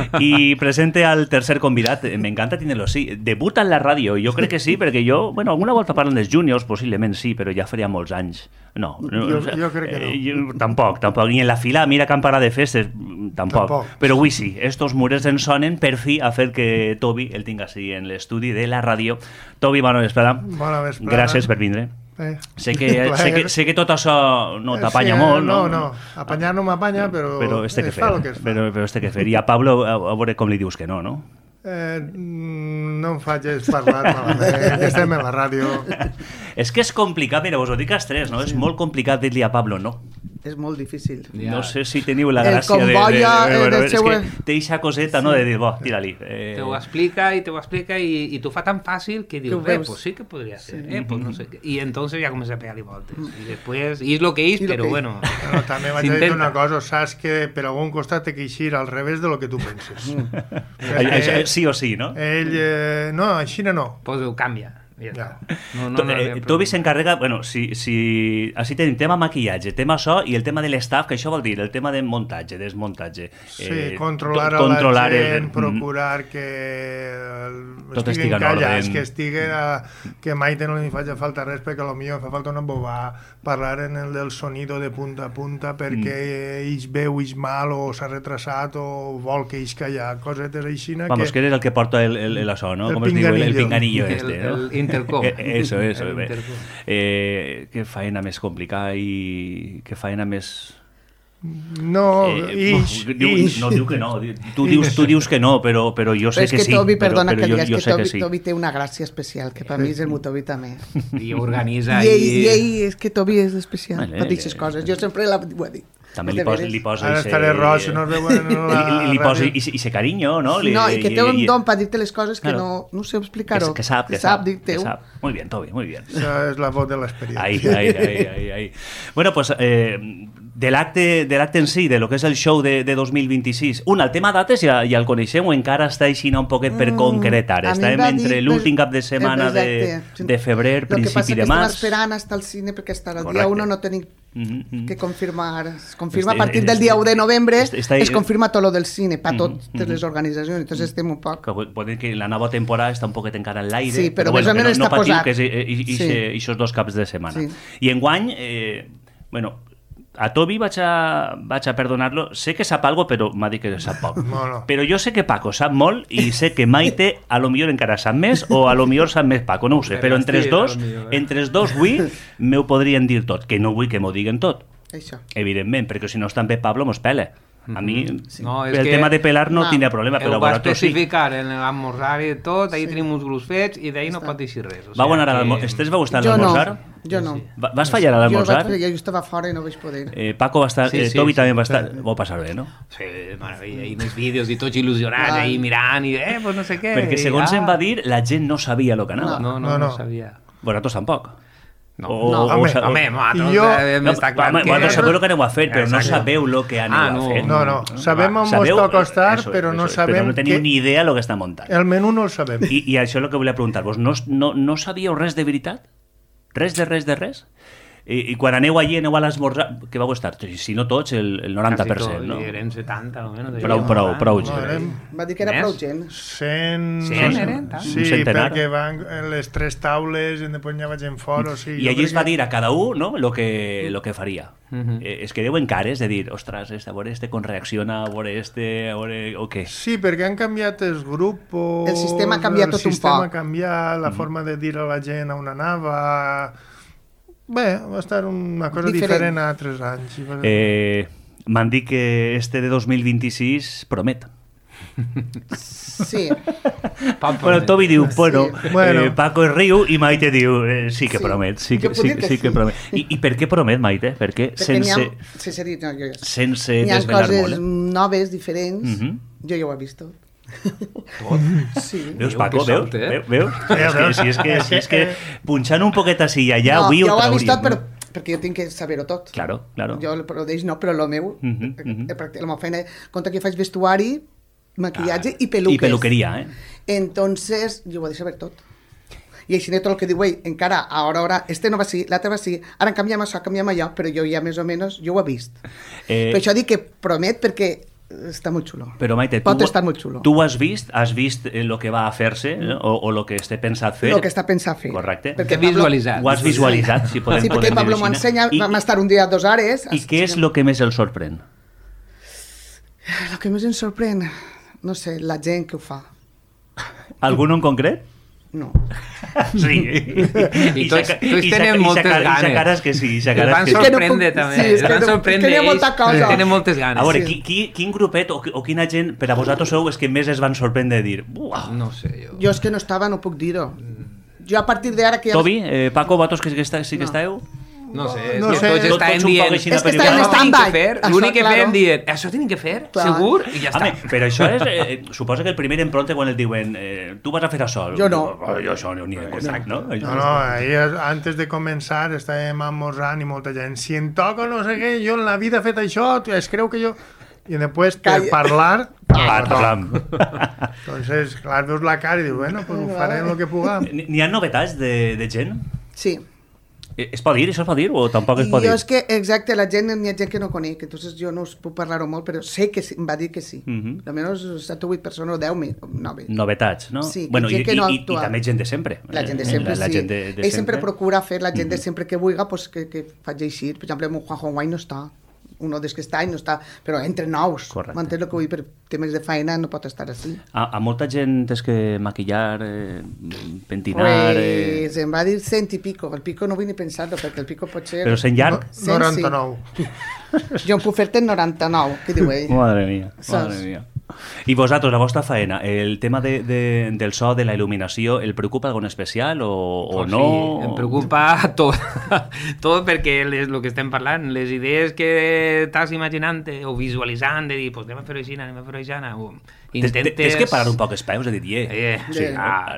I presente al tercer convidat, m'encanta tindre-lo així. Debuta en la ràdio, jo crec que sí, perquè jo, alguna volta parlen dels juniors, possiblement sí, però ja faria molts anys. No. Jo crec que no. Tampoc. Ni en la fila, mira Campara de festes, tampoc. Però avui sí, estos murers en sonen per fi a fer que Tobi el tinga així en l'estudi de la ràdio. Tobi, bona vesprada. Bona vesprada. Gràcies per vindre. Sé que tot això no t'apanya molt, no? No, apanyar no m'apanya, però este que fa el que es fa. Però este que fer. I a Pablo, a veure com li dius que no? No em facis parlar malament, que estem a la ràdio. És que és complicat, mira, vos ho dic als 3, no? És molt complicat dir-li a Pablo no. És molt difícil. No sé si teniu la gràcia de... És que té eixa coseta, no? De dir, tira-li. Te ho explica i t'ho fa tan fàcil que dius, pues sí que podria ser, pues no sé què. I entonces ja comença a pegar-li voltes. I després, és el que és, però bueno... També vaig a dir una cosa, saps que per algun costat té que eixir al revés de lo que tu penses. Sí o sí, no? Ell, no, així no. Pues ho canvia. Ja. Tobi s'encarrega, si així tenim tema maquillatge, tema so i el tema de l'estaf, que això vol dir el tema de muntatge, desmuntatge. Sí, controlar la gent, procurar que estiguen callats, que estiguen que mai no li faci falta res, perquè potser fa falta una bobà, parlar en el del sonido de punta a punta perquè ells veu ells mal o s'ha retrasat o vol que ells callar, cosetes així. Vamos, que eres el que porta el so, ¿no? Com es diu? El pinganillo este, ¿no? Intercom. Eso. Que faena més complicada i que faena més... No, no diu que no. Tu dius que no, però jo sé que sí. És que Tobi, perdona que digues, que Tobi té una gràcia especial, que per mi és el meu Tobi també. I organitza... I ell, és que Tobi és especial per aquestes coses. Jo sempre ho he dit. També És de li posa... Ara estaré roig, no es veuen Li posa i se carinyo, no? No, i que té un don per dir-te les coses que no sé explicar-ho. Que sap. Muy bien, Toby, muy bien. Això és la voz de l'experiència. Ai. Bueno, pues de l'acte en si, de lo que és el show de 2026. El tema dates ja el coneixem o encara està així un poquet per concretar? Estàvem entre l'últim cap de setmana de febrer, principi de març. El que passa que estem esperant estar al cine perquè estar el dia 1 no tenim que confirmar. Es confirma a partir del dia 1 de novembre, es confirma tot lo del cine per totes les organitzacions, entonces estem un poc... Poden que la nova temporada està un poquet encara en l'aire, sí, però més o menys està posat. No patiu que és aquests 2 caps de setmana. I enguany, a Toby vaig a perdonar-lo. Sé que sap algo, però m'ha dit que sap poc. No. Però jo sé que Paco sap molt i sé que Maite a lo millor encara sap més o a lo millor sap més Paco, no ho sé. Però entre els dos avui m'ho podrien dir tot, que no vull que m'ho diguen tot. Això. Evidentment, perquè si no també Pablo mos pele. A mi, no, el tema de pelar no tindria problema, però ho va vosaltres sí. especificar en l'esmorzar i tot, ahir tenim uns grups fets i d'ahir no pot dir res. Vau anar a l'almorzar? Estés vau estar a l'almorzar? Jo no. Vas fallar a l'almorzar? Jo estava fora i no vaig poder. Paco va estar, Toby també va estar. Vau passar bé, no? Sí, meravella. I més vídeos i tots il·lusionats, ahir mirant i pues no sé què. Perquè segons em va dir, la gent no sabia el que anava. No sabia. Vosaltres tampoc. No. Home, vosaltres sabeu el que aneu a fer, però no sabeu el que aneu a fer. No. Sabem on ens toca estar, però no sabem... Però no teniu ni idea del que està muntant. El menú no el sabem. I això és el que volia preguntar-vos. No sabíeu res de veritat? Res de res? I quan aneu allí, aneu a l'esmorzar, que vau estar? Si no tots, el 90%, no? Eren 70, almenys. Prou gent. Va dir que era prou gent. 100 eren? Sí, perquè van les 3 taules i després ja vaig en fora. I allí es va dir a cada un lo que faria. Es que deuen cares de dir, ostres, a veure com reacciona, a veure o què. Sí, perquè han canviat els grups, el sistema ha canviat tot un poc. El sistema ha canviat, la forma de dir a la gent a on anava... Bé, va estar una cosa diferent a altres anys. M'han dit que este de 2026 promet. Sí. Bueno, Toby diu, Paco es riu i Maite diu, sí que promet, sí que promet. I per què promet, Maite? Perquè sense desvelar molt. Hi ha coses noves, diferents, jo ja ho he vist tot. Sí. Veus, Paco? Veus? Si és que punxant un poquet així i allà avui ho trauríem. Jo ho he vist tot, perquè jo tinc que saber-ho tot. Claro. Jo d'ells no, però el meu, la meva feina, compte que faig vestuari, maquillatge i peluques. I peluqueria, Entonces, jo ho he de saber tot. I així tot el que diu, encara, ara, este no va així, l'altre va així, ara canviem això, canviem allò, però jo ja més o menys, jo ho he vist. Per això dic que promet, perquè està molt xulo. Però Maite, pot estar molt xulo. Tu has vist el que va a fer-se o el que està pensat fer? El que està pensat fer. Correcte. Perquè visualitzat. Ho has visualitzat, si podem dir. Sí, perquè Pablo m'ho ensenya, vam estar un dia 2 hores. I què és el que més el sorprèn? El que més em sorprèn, no sé, la gent que ho fa. Algun en concret? No. Sí. I tots tenen moltes ganes. I cares que sí. El van sorprendre també. El van sorprendre ells. Tenen moltes ganes. A veure, quin grupet o quina gent per a vosaltres sou és que més es van sorprendre de dir no sé, jo. Jo és que no estava, no puc dir-ho. Jo a partir d'ara que... Toby, Paco, vosaltres que sí que estàveu? No sé, tots estaven dient... És que estaven en stand-by. L'únic que fem dient, això tenim que fer, segur, i ja està. Però això és... Suposa que el primer empronte quan el diuen tu vas a fer això. Jo no. Jo això ni en contacte, no? No, ahir, antes de començar, estàvem esmorzant i molta gent, si em toca no sé què, jo en la vida he fet això, es creu que jo... I després, per parlar... Parlam. Entonces, clar, veus la cara i dius, bueno, pues ho farem el que puguem. N'hi ha novetats de gent? Sí. Es pot dir, això es pot dir, o tampoc es pot dir? Jo és que, exacte, la gent, n'hi ha gent que no conec, entonces jo no us puc parlar-ho molt, però sé que em va dir que sí. Almenys 7 o 8 persones, o 10, 9. Novetats, no? Sí, bueno, gent que no i també gent de sempre. La gent de sempre, sí. Ell sempre procura fer la gent de sempre que vulgui, pues, que faig així. Per exemple, amb Juanjo Guay no està. Uno des que està i no està, però entre nous. M'entens el que vull dir? Per temes de feina no pot estar així. A molta gent és que maquillar, pentinar... Pues em va dir 100 i pico. El pico no vull ni pensar-lo, perquè el pico pot ser... Però 100 llarg? 99. Jo em puc fer-te en 99, què diu ell? Madre mia. I vosaltres, la vostra faena, el tema del so, de la il·luminació, el preocupa algun especial o no? Sí, em preocupa tot. Tot perquè el que estem parlant, les idees que estàs imaginant o visualitzant de dir, pues anem a fer-ho així, anem a fer-ho així, intentes... Tens que parar un poc els peus, de dir, sí,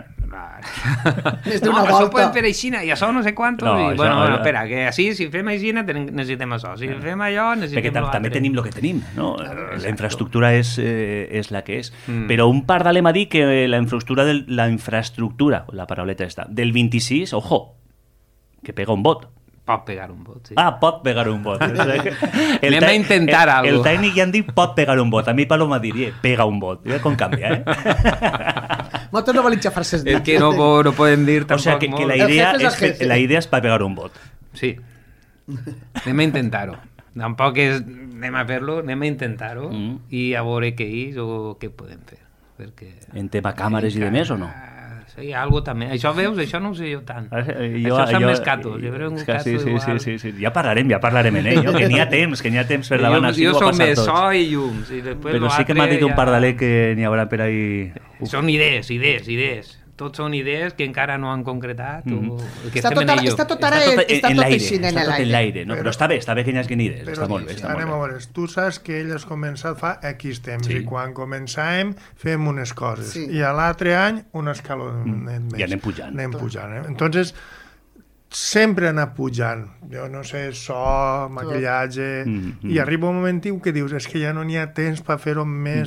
Més d'una no, volta. això podem fer així, i això no sé quantos, No, i bueno, espera, que així, si fem així necessitem això, si fem allò necessitem perquè també tenim el que tenim, no? La infraestructura és la que és. Però un pardal m'ha dit que la infraestructura, la parauleta està, del 26, ojo, que pega un bot. Pot pegar un bot, sí. Pot pegar un bot. Anem a intentar algo. El tècnic ja han dit pot pegar un bot. A mi Paloma diria pega un bot. Com canvia, Nosaltres no volim xafar-se. És que no podem dir tampoc o sea, que molt. la idea és per pegar un bot. Sí. Anem a intentar-ho. Tampoc és anem a fer-lo, anem a intentar-ho i a veure què és o què podem fer. Perquè... En tema càmeres i de més o no? Sí, algo també. Això veus? Això no ho sé jo tant. Això són més catos. Jo crec un cato igual. Sí. Ja parlarem en ello, que n'hi ha temps per davant. Jo som més so i llums. I però sí que m'ha dit un pardaler que n'hi haurà per ahí... Són idees. Tots són idees que encara no han concretat o que està estem en ello. Està tot així en l'aire. No? Però està bé que n'hi hagi idees. Està molt bé. Anem a veure, tu saps que ell has començat fa X temps i quan començàvem fem unes coses i a l'altre any un escalonet més. I anem pujant. Entonces, sempre anar pujant. Jo no sé, so, maquillatge... I arriba un momentiu que dius, és que ja no n'hi ha temps per fer-ho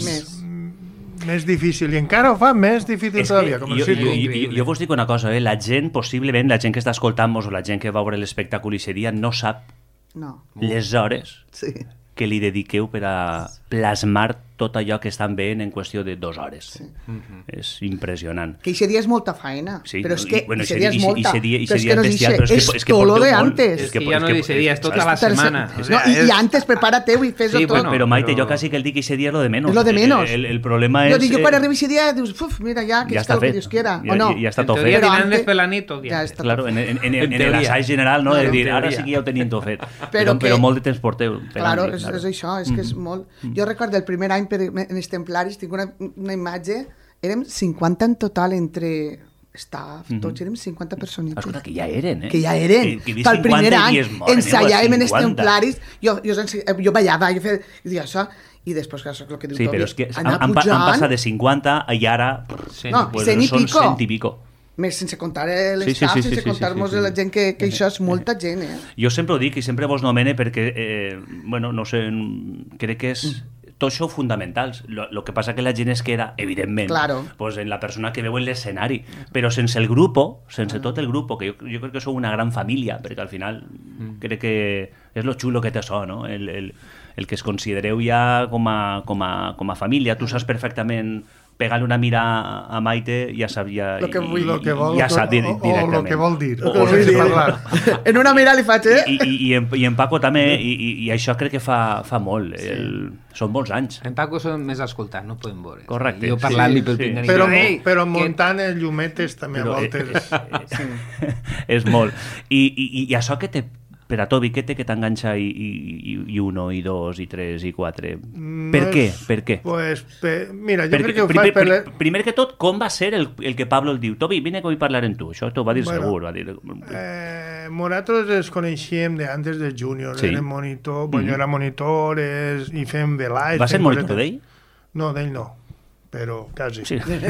més difícil, i encara ho fa més difícil todavía. Jo vos dic una cosa, la gent, possiblement, la gent que està escoltant-nos o la gent que va veure l'espectacle i seria, no sap les hores que li dediqueu per a plasmar tot allò que estan veient en qüestió de 2 hores. És impressionant. Que aquest dia és molta faena, però és que aquest dia és molta. Però és que no és tot lo de antes. És que ja no aquest dia, és tota la setmana. I antes prepara-teu i fes-ho tot. Però Maite, jo quasi que el dic que aquest dia és lo de menos. És lo de menos. El problema és... Jo dic, quan arribi aquest dia, dius, mira, ja, que està el que Dios quiera, o no? Ja està tot fet. En teoria divendres per la nit tot ja. Claro, en l'assaig general, no? De dir, ara sí que ja ho tenim tot fet. Però molt de temps porteu. Claro, és això, és que és molt... Jo recordo el primer any en els templaris, tinc una imatge, érem 50 en total entre staff, tots érem 50 persones. Escolta, que ja eren, Que ja eren. Pel primer any ensaiàvem en els templaris, jo ballava, jo feia això, i després, que és el que diu Tobi, però és que han passat de 50 i ara són 100 i pico. Més sense comptar l'estaf, sense comptar-nos la gent que això és molta gent, Jo sempre ho dic i sempre vos nomene perquè, bueno, no sé, crec que és tot això fonamentals. Lo que passa que la gent es queda, evidentment, pues en la persona que veu en l'escenari, però sense el grup, sense tot el grup, que jo crec que sou una gran família, perquè al final crec que és lo xulo que té això, no? El que es considereu ja com a família. Tu saps perfectament pegar-li una mira a Maite, ja sabia... Lo que vol dir. En una mira li faig, I en Paco també, i això crec que fa molt. Són molts anys. En Paco són més escoltant, no podem veure. Correcte. Jo parlant-li pel pinganit. Però muntant els llumetes també a voltes... És molt. I això que té per a Tobi, què té que t'enganxa i 1, i 2, i 3, i 4? Per què? Pues, mira, jo crec que ho faig per... Primer que tot, com va ser el que Pablo el diu? Tobi, vine que vull parlar amb tu. Això t'ho va dir segur. Nosaltres ens coneixíem d'antes de júnior. Érem monitor, jo era monitor i fem velats. Va ser monitor d'ell? No, d'ell no, però quasi.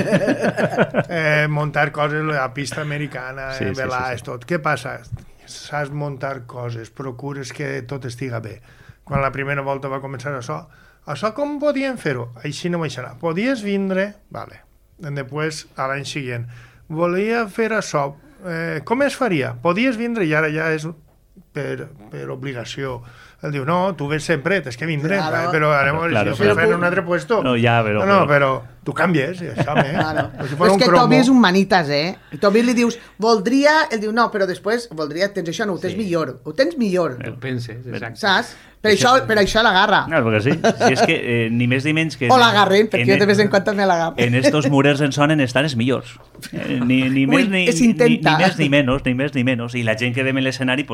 Muntar coses a la pista americana, velats, tot. Què passa? Saps muntar coses, procures que tot estiga bé. Quan la primera volta va començar això com podíem fer-ho? Així no vaig anar. Podies vindre, vale. Després, a l'any següent, volia fer això, com es faria? Podies vindre i ara ja és per obligació. Ell diu, no, tu ves sempre, tens que vindre, però si ho fem en un altre puesto. No, però tu canvies, i això, és que Tobi és un manitas, Tobi li dius, voldria, ell diu, no, però després, voldria, tens això, no, ho tens millor. Ho penses, exacte. Saps? Per això l'agarra. No, perquè sí. Si és que ni més ni menys que... O l'agarren, perquè jo de vez en quan me l'agarro. En estos murers en sonen estan els millors. Ni més ni menys. I la gent que ve en l'escenari, pues,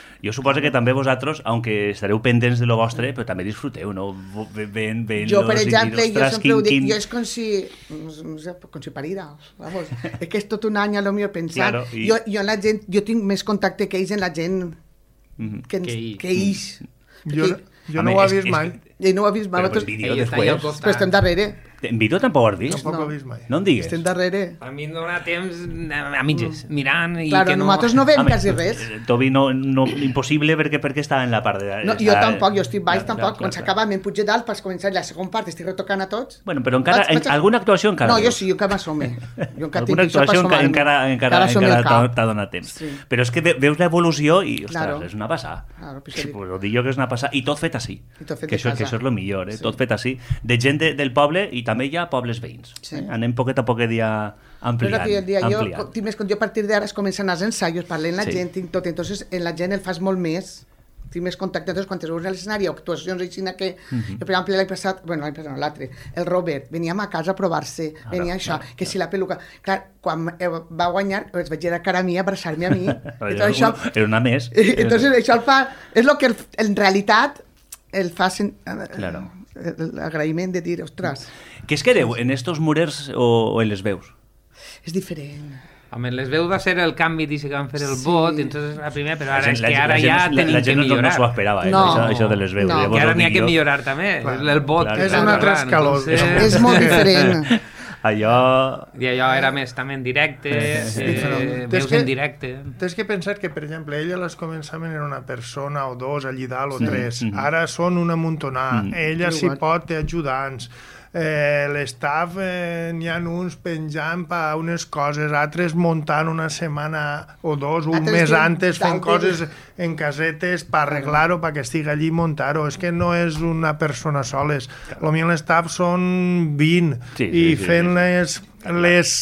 Jo suposo que també vosaltres, aunque estareu pendents de lo vostre, però també disfruteu, no? Jo, per exemple, jo sempre ho dic, jo és com si, no sé, com si parida, vamos. És que és tot un any a lo millor pensant. Claro, i... jo en la gent, jo tinc més contacte que ells en la gent que ells. Jo no ho he vist mai. I no ho he vist mai. Però per vídeo després. Però estem darrere. En vídeo tampoc ho has vist? Tampoc ho he vist mai. No em digues. Estem darrere. A mi em dona temps a mitges, mirant i claro, que no... nosaltres no veiem quasi res. Tobi, no, impossible perquè estava en la part de... No, jo tampoc, jo estic baix tampoc. Quan s'acaba me'n puig dalt per començar la segona part, estic retocant a tots. Bueno, però encara, alguna actuació encara... No, jo sí, jo encara m'assome. Alguna actuació encara t'ha donat temps. Però és que veus l'evolució i, ostres, és una passada. Ho dic jo que és una passada. I tot fet així. Que això és el millor, tot fet així. De gent del poble i també hi ha pobles veïns. Anem poquet a poquet ja ampliant. Jo a partir d'ara es comencen els ensaios, parlem amb la gent, tinc tot, entonces en la gent el fas molt més, tinc més contacte, entonces quan te veus a l'escenari o actuacions així que, per exemple l'any passat, l'altre, el Robert, veníem a casa a provar-se, venia això, que si la peluca, clar, quan va guanyar, es vaig a cara mia, abraçar-me a mi, era una més. Entonces això el fa, és el que en realitat el fa l'agraïment de dir, ostres. Què es quedeu, en estos murers o en les veus? És diferent. Home, les veus va ser el canvi que van fer el vot, entonces la primera, però ara és que ara ja tenim que millorar. La gent no s'ho esperava, això de les veus. No, que ara n'hi ha que millorar també, el vot. És un altre escaló. És molt diferent. Allò... I allò era més també en directe, veus en directe. Tens que pensar que, per exemple, ella a les començament era una persona o dos allí dalt o tres. Ara són una amuntonada. Ella si pot té ajudants. L'estaf n'hi ha uns penjant per unes coses, altres muntant una setmana o dos, un mes antes fent coses en casetes per arreglar-ho, perquè estigui allí i muntar-ho. És que no és una persona soles. Potser l'estaf són 20 i fent les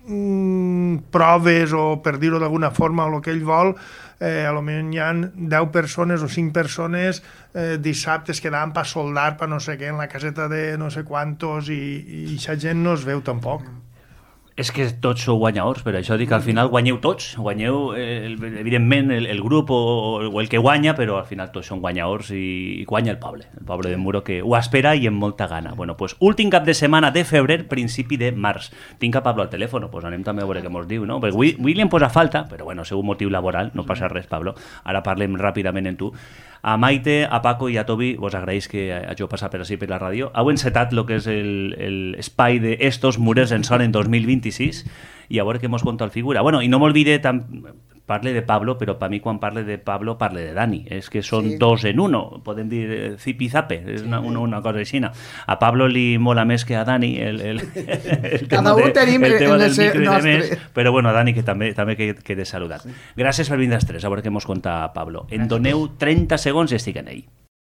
proves o, per dir-ho d'alguna forma, o el que ell vol, potser hi ha 10 persones o 5 persones dissabtes quedaven per soldar per no sé què en la caseta de no sé quantos i aquesta gent no es veu tampoc. És que tots sou guanyadors, per això dic que al final guanyeu tots, guanyeu evidentment el grup o el que guanya, però al final tots són guanyadors i guanya el poble de Muro, que ho espera i amb molta gana. Bueno, pues últim cap de setmana de febrer, principi de març. Tinc a Pablo al telèfon, pues anem també a veure què mos diu, no? Perquè avui li em posa falta, però bueno, segur motiu laboral, no passa res, Pablo. Ara parlem ràpidament en tu. A Maite, a Paco i a Tobi vos agraeix que hagi passat per així per la ràdio. Heu encetat el que és l'espai d'estos murers en son en 2026 i a veure què mos conta el figura. Bueno, i no m'olvide, parle de Pablo, però per mi quan parle de Pablo parle de Dani. És que són dos en uno, podem dir zipi-zape, és una cosa així. A Pablo li mola més que a Dani el cada un tenim el nostre. Però bueno, a Dani que també quede saludat. Gràcies per vindre als tres, a veure què mos conta Pablo. En doneu 30 segons i estic en ell.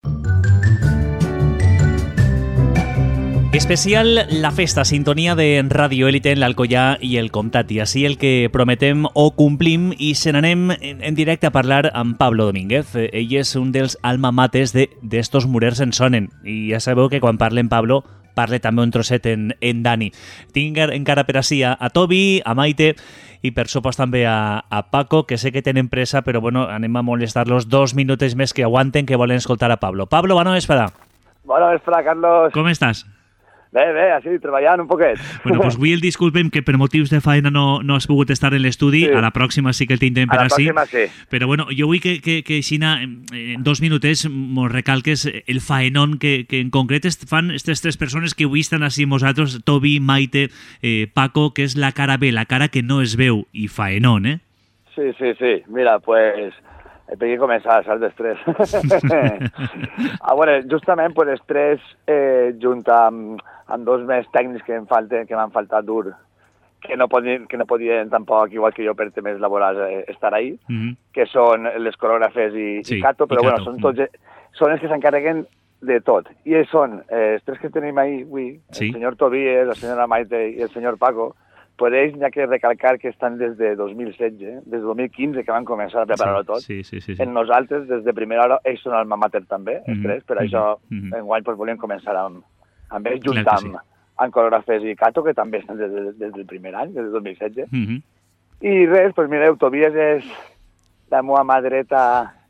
Especial la festa, sintonia de Radio Élite en l'Alcoià i el Comtat. I així el que prometem o complim i se n'anem en directe a parlar amb Pablo Domínguez. Ell és un dels alma mates d'estos murers en sonen. I ja sabeu que quan parle en Pablo, parle també un trosset en Dani. Tinc encara per així a Tobi, a Maite i per supost també a Paco, que sé que tenen pressa, però bueno, anem a molestar-los 2 minuts més que aguanten, que volen escoltar a Pablo. Pablo, bona vesprada. Bona vesprada, Carlos. Com estàs? Bé, així, treballant un poquet. Bueno, doncs avui el disculpem que per motius de feina no has pogut estar en l'estudi, a la pròxima sí que el tindrem per així. A la pròxima sí. Però bueno, jo vull que Xina, en 2 minuts, mos recalques el faenón que en concret fan aquestes 3 persones que avui estan així vosaltres, Tobi, Maite, Paco, que és la cara B, la cara que no es veu, i faenón, eh? Sí. Mira, pues... per què començar, saps, després? Bueno, justament per després, junt amb 2 més tècnics que m'han faltat dur, que no podien tampoc, igual que jo, per temes laborals, estar ahí, que són les coreògrafes i Cato, però bueno, són els que s'encarreguen de tot. I ells són els 3 que tenim ahí avui, el senyor Tobias, la senyora Maite i el senyor Paco. Per ells n'hi ha que recalcar que estan des de 2016, des de 2015 que van començar a preparar-ho tot. Sí. En nosaltres, des de primera hora, ells són alma mater també, els 3, per això enguany volíem començar amb ells, junt amb coreògrafes i Cato, que també estan des del primer any, des de 2016. I res, doncs mireu, Tobias és la meva mà dreta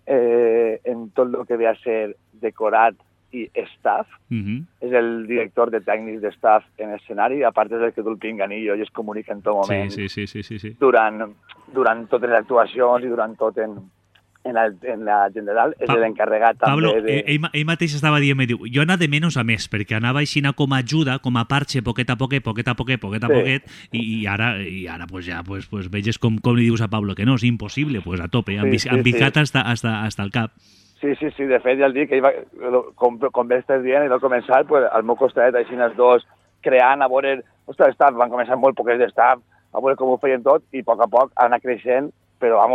en tot el que ve a ser decorat i staff. És el director de tècnics de staff en escenari, a part és el que du el pinganillo i es comunica en tot moment durant totes les actuacions i durant tot en la general. És l'encarregat també Pablo, ell mateix estava dient, me diu, jo anava de menys a més, perquè anava així com a ajuda, com a parche, poquet a poquet, i ara pues, ja pues, veges com li dius a Pablo que no, és impossible, pues a tope, ambicat hasta el cap. Sí, de fet ja el dic, que com bé estàs dient, i no començar, pues, al meu costat, així els dos, creant, a veure, ostres, van començar molt poques d'estaf, a veure com ho feien tot, i a poc anar creixent, però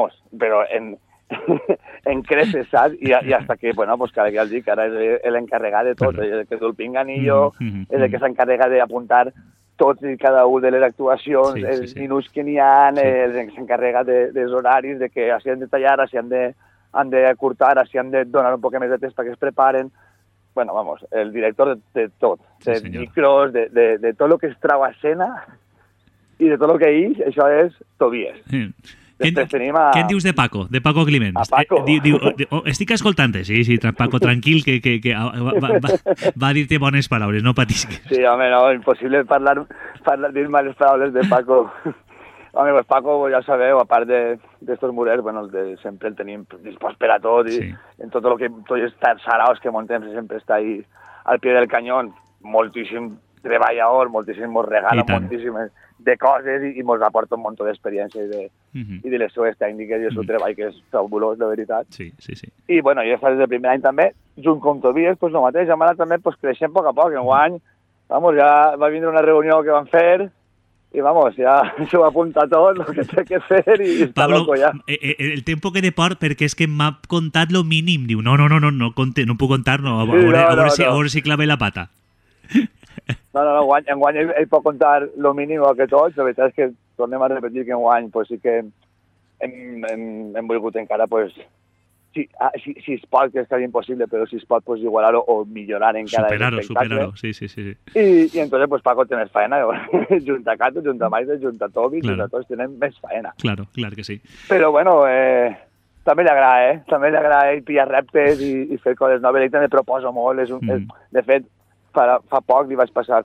en creces, saps? I hasta que, bueno, pues cada que el dic, ara és l'encarregat de tot, és el que du el pinganillo, és el que s'encarrega d'apuntar tots i cada un de les actuacions, els minuts que n'hi ha, s'encarrega dels horaris, de que si han de tallar, si han de curtar, si han de donar un poc més de temps perquè es preparen. Bueno, vamos, el director de tot, de micros, de tot el que es trau a escena i de tot el que ix, això és Tobies. Què en dius de Paco Climent? A Paco. Estic escoltant-te, sí, Paco, tranquil, que va dir-te bones paraules, no patisques. Sí, home, no, impossible dir males paraules de Paco. Home, pues Paco, ja sabeu, a part d'estos murers, bueno, sempre el tenim dispost per a tot, i en tot el que tots els saraos que montem sempre està ahí al pie del canyón, moltíssim treballador, moltíssim mos regala moltíssimes de coses i mos aporta un munt d'experiència i de les seues tècniques i el seu treball, que és fabulós, de veritat. Sí. I, bueno, jo des del primer any també, junt com Tobies, pues, el mateix, hem anat també pues, creixent a poc. Enguany, vamos, ja va vindre una reunió que van fer i, vamos, ja s'ho apunta tot, el que té que fer i està Pablo, loco ja. El tempo que de port, perquè és que m'ha contat lo mínim. Diu, no puc contar, no. A veure si clave la pata. No, enguany ell pot contar lo mínim que tots. La veritat és que tornem a repetir que enguany pues, sí que hem volgut encara, pues, si es pot, que és quasi impossible, però si es pot pues, igualar-ho o millorar encara Superar-ho, sí. I entonces pues, Paco té més faena, junt a Cato, junt a Maite, junt a Tobi, junt a tots tenen més faena. Claro que sí. Però bueno, també li agrada ell pillar reptes i fer coses noves, ell també proposa molt, de fet, fa poc li vaig passar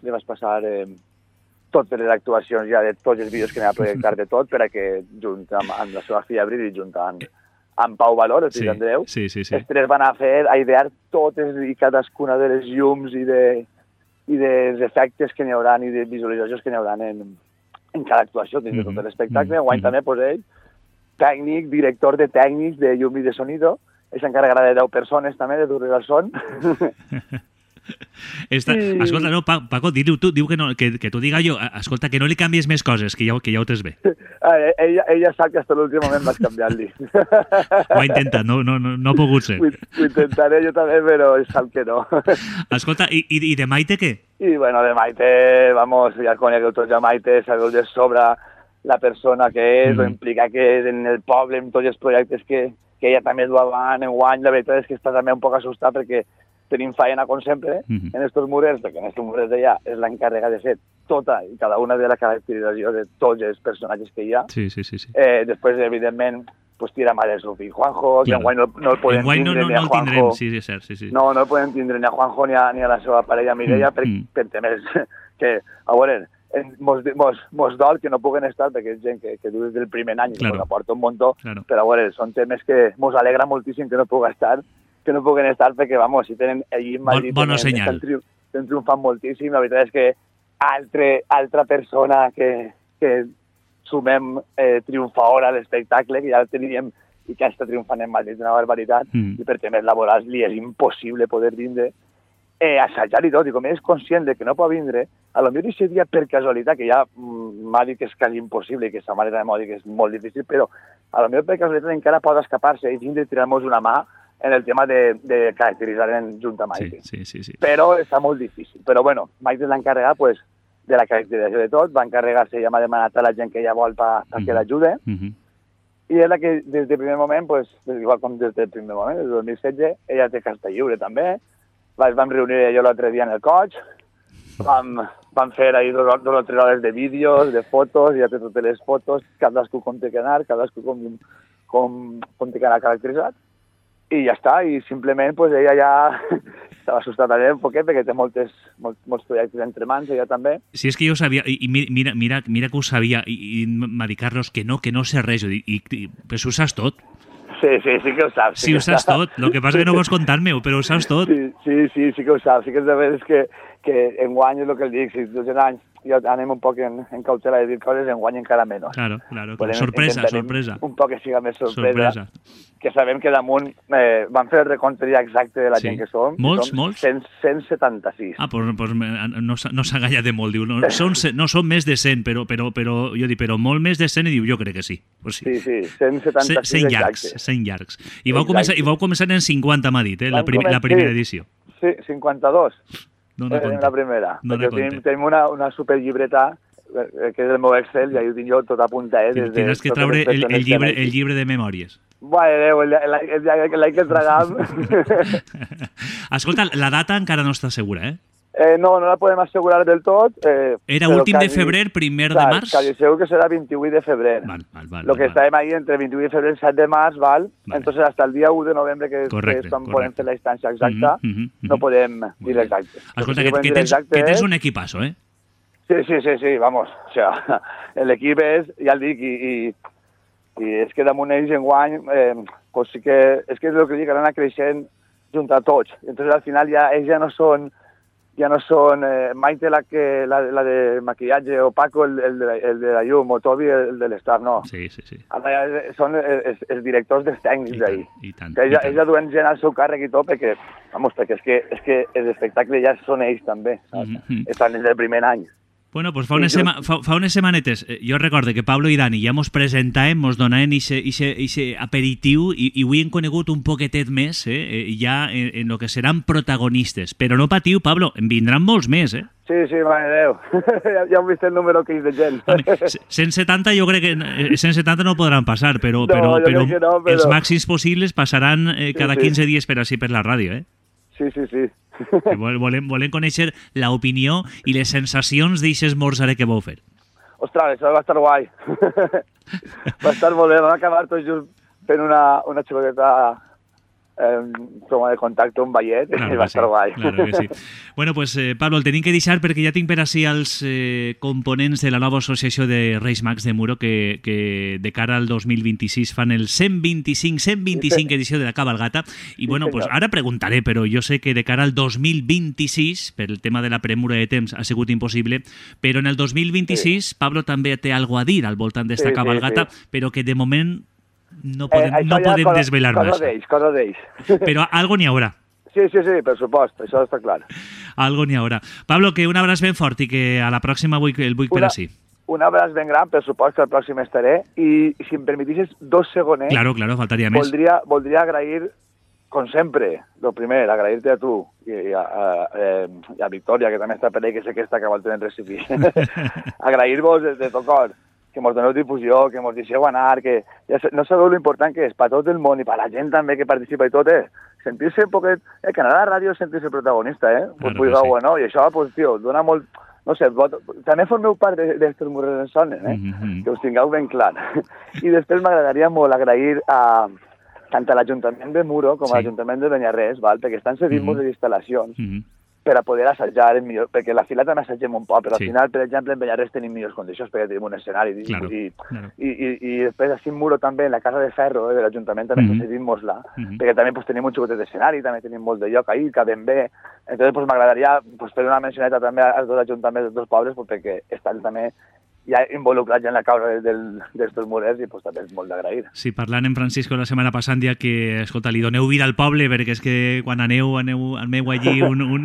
totes les actuacions ja de tots els vídeos que anava a projectar de tot, perquè junt amb la seva filla Brit i junt amb Pau Valor, el fill d'Andreu, els tres van a idear totes i cadascuna de les llums i dels efectes que n'hi haurà i de visualitzacions que n'hi haurà en cada actuació dins de tot l'espectacle. Enguany també ell, tècnic, director de tècnics de llum i de sonido, s'encarregarà de 10 persones també de dur-les al son. Escolta, no, Paco, diu que t'ho diga jo. Escolta, que no li canvies més coses, que ja ho tens bé. Ella sap que fins a l'últim moment vaig canviar-li. Ho ha intentat, no ha pogut ser. Ho intentaré jo també, però sap que no. Escolta, i de Maite què? I bueno, de Maite, vamos, ja conegueu tots a Maite, sabeu de sobre la persona que és, o implica que és en el poble, en tots els projectes que ella també du avant, enguany. La veritat és que està també un poc assustat perquè tenim faena, com sempre, en estos murers, perquè en estos murers d'ella és l'encarrega de fer tota i cada una de les caracteritzacions de tots els personatges que hi ha. Sí. Després, evidentment, pues tira mà del seu fill Juanjo, que enguany no el podem tindre ni a Juanjo. No el podem tindre ni a Juanjo ni a la seva parella Mireia per temes que, a veure, mos dol que no puguen estar, perquè és gent que du des del primer any i ens aporta un muntó, però a veure, són temes que mos alegra moltíssim que no puguen estar perquè, vamos, si tenen allí en Madrid, estan triomfant moltíssim. La veritat és que altra persona que sumem triomfadora a l'espectacle, que ja el teníem i que està triomfant en Madrid una barbaritat, i per temes laborals li és impossible poder vindre, assajar i tot, i com és conscient de que no pot vindre, a lo millor aquest dia per casualitat, que ja m'ha dit que és quasi impossible i que sa mare m'ha dit que és molt difícil, però a lo millor per casualitat encara pot escapar-se i vindre i tirar-nos una mà en el tema de caracteritzar junt a Maite. Sí. Però està molt difícil. Però bueno, Maite és l'encarregat pues, de la caracterització de tot, va encarregar-se, ja m'ha demanat a la gent que ella vol perquè l'ajude, i és la que des del primer moment, pues, igual com des del primer moment, des del 2016, ella té casta lliure també, vam reunir jo l'altre dia en el coix, vam fer ahir 2 o 3 hores de vídeos, de fotos, ja té totes les fotos, cadascú com té que anar, cadascú com té que anar caracteritzat, i ja està, i simplement pues, ella ja estava assustada també un poquet perquè té molts projectes entre mans, ella també. Sí, és que jo ho sabia, i mira que ho sabia, i m'ha dit Carlos que no sé res, però ho saps tot. Sí que ho saps. Sí, ho saps tot, el que passa que no vols contar-me-ho, però ho saps tot. Sí que ho saps, sí que és de veres que enguany és el que el dic, si 2 anys ja anem un poc en cautela de dir coses, enguany encara menys. Claro, sorpresa. Un poc que siga més sorpresa. Que sabem que damunt van fer el recompte ja exacte de la gent que som. Molts? 176. Ah, pues no s'ha gallat de molt, diu. No són més de 100, però jo dic, però molt més de 100, i diu, jo crec que sí. Pues sí. Sí, 176 exacte. 100 llargs. I vau començar en 50, m'ha dit, la primera edició. Sí, 52. La primera. Tenim una superllibreta que és el meu Excel, i ho tinc jo tot apuntat. Tindràs que treure el llibre de memòries. Bueno, l'any que tragam. Escolta, la data encara no està segura, No la podem assegurar del tot. Era últim de febrer, primer de març? Quasi segur que serà 28 de febrer. Lo que estàvem ahí entre 28 de febrer i 7 de març, val? Entonces hasta el dia 1 de novembre, que és quan podem fer la instància exacta, no podem dir l'exacte. Escolta, que tens un equipazo, Sí, vamos. O sea, l'equip és, ja el dic, i és que damunt ells enguany, pues sí que, és que és el que dic, han anat creixent junt a tots. Entonces al final ells ja no són Maite la de maquillatge, o Paco el de la llum, o Tobi el de l'estaf, no. Sí. Ara ja són els directors dels tècnics d'ahir. Que ells ja duen gent al seu càrrec i tot, perquè és que els espectacles ja són ells també, estan des del primer any. Bueno, pues fa unes setmanetes, jo recordo que Pablo i Dani ja mos presentàvem, mos donaven ixe aperitiu, i avui hem conegut un poquetet més, ja en el que seran protagonistes. Però no patiu, Pablo, en vindran molts més, Sí, mare Déu. Ja heu vist el número que és de gent. 170 jo crec que 170 no podran passar, però els màxims possibles passaran cada 15 dies per així per la ràdio, Sí. Volem conèixer l'opinió i les sensacions d'eixes morsare que vau fer. Ostres, això va estar guai. Va estar molt bé, vam acabar tot just fent una xocoteta toma de contacte, un ballet, i va estar guai. Claro que sí. Bueno, pues Pablo, el tenim que deixar perquè ja tinc per així els components de la nova associació de Reis Mags de Muro que de cara al 2026 fan el 125 edició de la cabalgata, i bueno, pues ara preguntaré, però jo sé que de cara al 2026, per el tema de la premura de temps ha sigut impossible, però en el 2026 Pablo també té algo a dir al voltant d'esta cabalgata, però que de moment no podem desvelar massa. Cosa d'ells. Però algo n'hi haurà. Sí, per supost, això està clar. Algo n'hi haurà. Pablo, que un abraç ben fort i que a la pròxima el vull per així. Un abraç ben gran, per supost que el pròxim estaré, i si em permetissis 2 segonets... Claro, faltaria més. Voldria agrair, com sempre, el primer, agrair-te a tu i a Victòria, que també està per ahí, que sé que està acabant de recibir. Agrair-vos de tot cor, que mos doneu difusió, que mos deixeu anar, que ja no sabeu l'important que és per tot el món i per la gent també que participa i tot, sentir-se un poquet, que anar a la ràdio és sentir-se protagonista, pues sí. Bueno, i això, pues, tio, dona molt, no sé, també formeu part d'estos murres en sonen, que us tingueu ben clar. I després m'agradaria molt agrair tant a l'Ajuntament de Muro com a l'Ajuntament de Beniarrés, perquè estan cedint-nos les instal·lacions, per a poder assajar millor, perquè la fila també assagem un poc, però al final, per exemple, en Bellarres tenim millors condicions perquè tenim un escenari, i després així en Muro també, en la Casa de Ferro de l'Ajuntament també cedim-nos-la, perquè també tenim un xucotet d'escenari, també tenim molt de lloc ahí, que ben bé, entonces m'agradaria fer una mencioneta també als dos ajuntaments dels dos pobles, perquè estan també ja involucrats en la causa d'estos murers, i pues, també és molt d'agrair. Sí, parlant amb Francisco la setmana passant, dia que, escolta, li doneu vida al poble, perquè és que quan aneu allí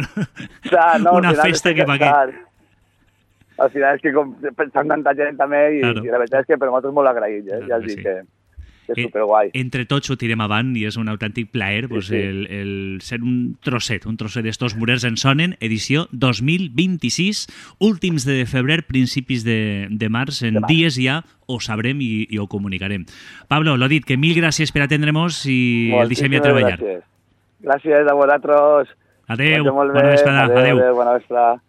una festa que pa aquí. Al final és que pensant tanta gent també, i la veritat és que per nosaltres molt agraït, ja els dic que és superguai. Entre tots ho tirem avant i és un autèntic plaer el ser un trosset d'estos murers en sonen, edició 2026, últims de febrer, principis de març, en dies ja ho sabrem i ho comunicarem. Pablo, l'ho dit, que mil gràcies per atendre-nos i el deixem ja treballar. Gràcies a vosaltres. Adéu, bona vesprada. Adéu, bona vesprada.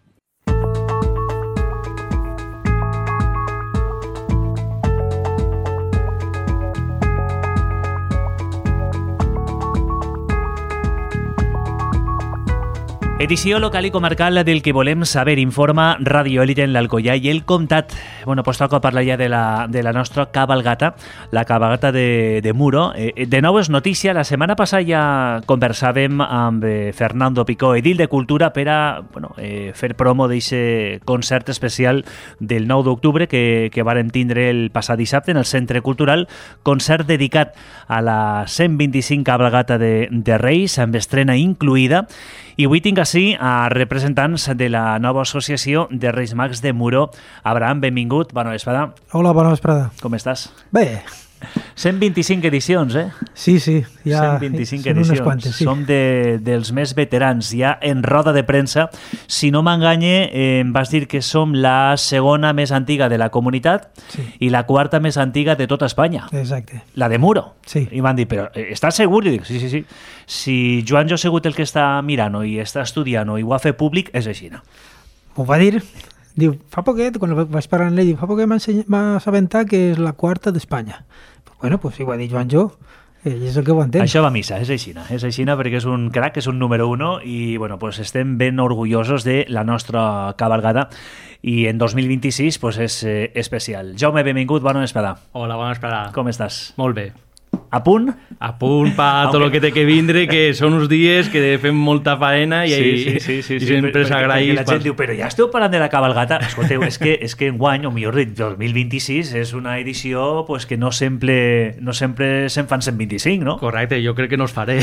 Edició local i comarcal del que volem saber, informa Radio Élite en l'Alcoià i el Comtat. Bueno, pues toca parlar ja de la nostra cabalgata, la cabalgata de Muro. De nou és notícia, la setmana passada ja conversàvem amb Fernando Picó, edil de Cultura, per a fer promo d'aquest concert especial del 9 d'octubre que vàrem tindre el passat dissabte en el Centre Cultural, concert dedicat a la 125 cabalgata de Reis, amb estrena incluïda. I avui tinc així a representants de la nova associació de Reis Mags de Muro. Abraham, benvingut, bona vesprada. Hola, bona vesprada. Com estàs? Bé. 125 edicions, eh? Sí, ja 125 edicions. Unes quantes, sí. Som dels més veterans, ja en roda de premsa. Si no m'enganye, em vas dir que som la segona més antiga de la comunitat i la quarta més antiga de tota Espanya. Exacte. La de Muro. Sí. I m'han dit, però estàs segur? I dic, sí. Si Joan Jo ha sigut el que està mirant i està estudiant i ho ha fet públic, és així. M'ho va dir. Diu, fa poquet, quan vaig parlar amb ell, fa poquet m'ha assabentat que és la quarta d'Espanya. Bueno, pues sí, ho ha dit Joan Jo, ell és el que ho entén. Això va a missa, és així perquè és un crac, és un número 1 i bueno, pues estem ben orgullosos de la nostra cabalgada i en 2026 pues és especial. Jaume, benvingut, bona vesprada. Hola, bona vesprada. Com estàs? Molt bé. A punt? A punt per tot el que té que vindre, que són uns dies que fem molta faena i sempre s'agraïs. La gent diu, però ja esteu parlant de la cabalgata. Escolteu, és que enguany, o millor dit, 2026 és una edició pues, que no sempre se'n fan 125, no? Correcte, jo crec que no es faré.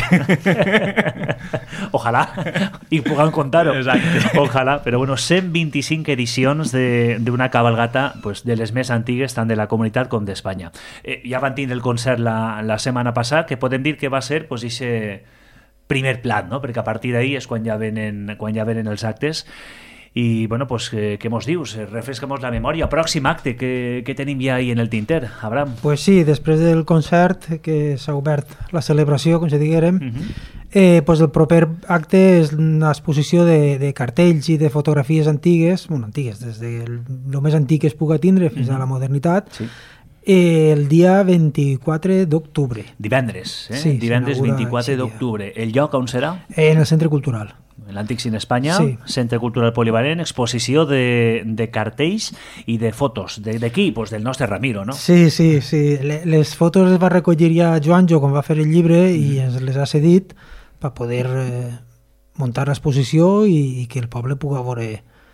Ojalà, i puguem contar-ho. Exacte. Ojalà, però bueno, 125 edicions d'una cabalgata pues, de les més antigues, tant de la comunitat com d'Espanya. Ja van tindre el concert la setmana passada, que podem dir que va ser pues, ese primer plat, no? Perquè a partir d'ahir és quan ja venen els actes. I, bueno, pues, què mos dius? Refresca-mos la memòria. Pròxim acte, que tenim ja ahí en el tinter, Abraham? Pues sí, després del concert que s'ha obert la celebració, com si diguérem, pues el proper acte és una exposició de cartells i de fotografies antigues, antigues, des de lo més antic que es puga tindre fins a la modernitat, el dia 24 d'octubre. Divendres, Sí, divendres 24 d'octubre. El lloc on serà? En el Centre Cultural. L'Antic Cine Espanya, Sí. Centre Cultural Polivalent, exposició de cartells i de fotos. De qui? Pues del nostre Ramiro, no? Sí. Les fotos les va recollir ja Joan Jo quan va fer el llibre i ens les ha cedit per poder muntar l'exposició i que el poble pugui veure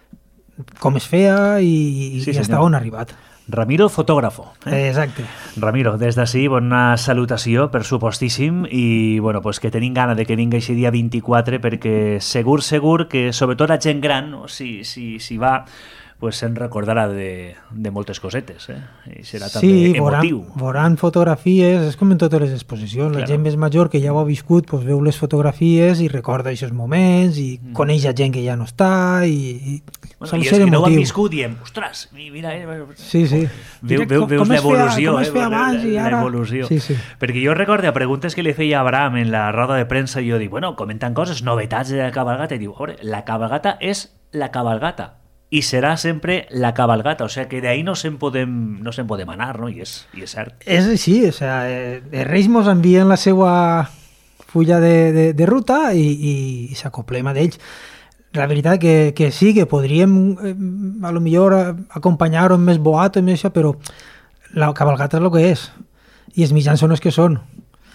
com es feia i fins on ha arribat. Ramiro, fotògrafo. Exacte. Ramiro, des d'ací, bona salutació, per supostíssim, i bueno, pues que tenim gana de que vingui aquest dia 24, perquè segur que, sobretot la gent gran, si va, pues se'n recordarà de moltes cosetes, i serà també emotiu. Sí, veuran fotografies, és com en totes les exposicions, la gent més major que ja ho ha viscut pues, veu les fotografies i recorda aquests moments i coneix a gent que ja no està i els que no ho han viscut diem, ostres, mira, sí. Veus l'evolució, com es feia abans i ara... Sí. Perquè jo recordo a preguntes que li feia a Abraham en la roda de premsa i jo dic, bueno, comentant coses, novetats de la cabalgata, i diu, la cabalgata és la cabalgata i serà sempre la cabalgata, o sea que d'ahí no se'n podem anar, no? I és cert. És així, o sea, Reis mos envien la seva fulla de ruta i s'acoplem a d'ells. La veritat que sí, que podríem a lo millor acompanyar-ho amb més boato i més això, però la cabalgata és el que és i els mitjans són els que són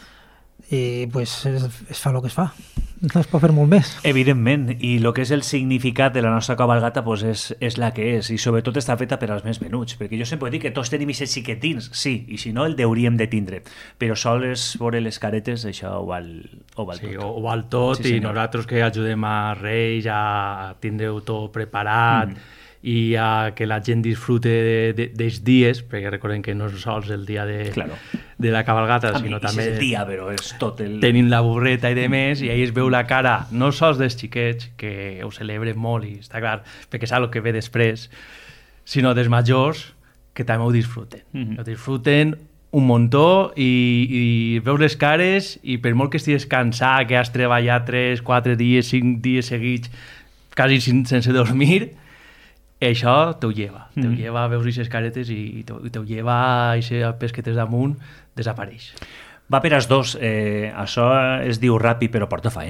i pues es fa el que es fa, no es pot fer molt més. Evidentment, i el que és el significat de la nostra cabalgata pues és la que és, i sobretot està feta per als més menuts, perquè jo sempre dic que tots tenim aquests xiquetins, sí, i si no el hauríem de tindre, però sols veure les caretes això ho val tot. Sí, ho val tot, sí, i nosaltres que ajudem a Reis a tindre-ho tot preparat i a que la gent disfrute dels dies, perquè recordem que no és sols el dia de la cabalgata, sinó també és el dia, però és tot el... tenim la burreta i de més, i ahí es veu la cara no sols dels xiquets, que ho celebren molt i està clar, perquè sap el que ve després, sinó dels majors, que també ho disfruten. Ho disfruten un muntó i veus les cares i per molt que estigues cansat, que has treballat 3, 4 dies, 5 dies seguits, quasi sense dormir, això t'ho lleva. T'ho lleva, veus aquestes caretes i t'ho lleva, aquestes pesquetes damunt, desapareix. Va per als dos. Això es diu ràpid, però porta faena.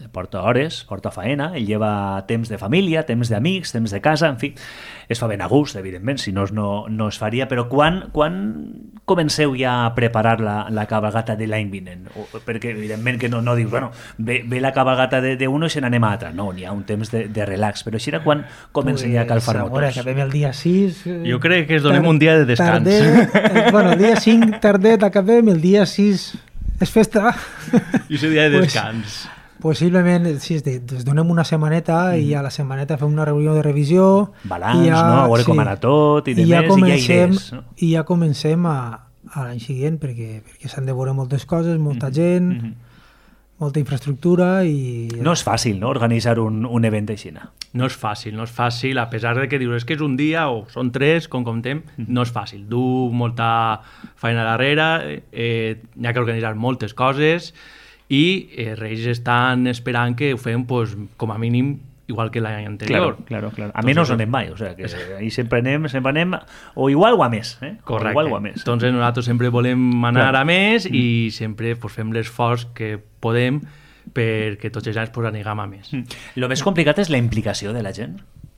porta hores, porta faena, ell lleva temps de família, temps d'amics, temps de casa, en fi, es fa ben a gust, evidentment, si no es faria, però quan comenceu ja a preparar la cabalgata de l'any vinent? Perquè, evidentment, que no dius, bueno, ve la cabalgata d'uno i se n'anem a altra, no, n'hi ha un temps de relax, però així era quan comencem ja a calfar motors. Acabem el dia 6... Jo crec que es donem un dia de descans. El dia 5 tardet acabem, el dia 6 és festa. I és dia de descans. Possiblement, sí, es donem una setmaneta i a la setmaneta fem una reunió de revisió. Balanç, no? A veure com ha anat tot i demés, i ja idees. No? I ja comencem a l'any següent, perquè s'han de veure moltes coses, molta gent, molta infraestructura i... No és fàcil, no?, organitzar un event així. No és fàcil, a pesar de que dius que és un dia o són 3, com comptem, no és fàcil. Du molta feina darrere, n'hi ha que organitzar moltes coses i Reis estan esperant que ho fem com a mínim igual que l'any anterior. Claro. A menys no anem mai, o sigui, que ahí sempre anem o igual o a més. Correcte. Igual o a més. Entonces nosaltres sempre volem anar a més i sempre fem l'esforç que podem perquè tots els anys anem a més. Lo més complicat és la implicació de la gent?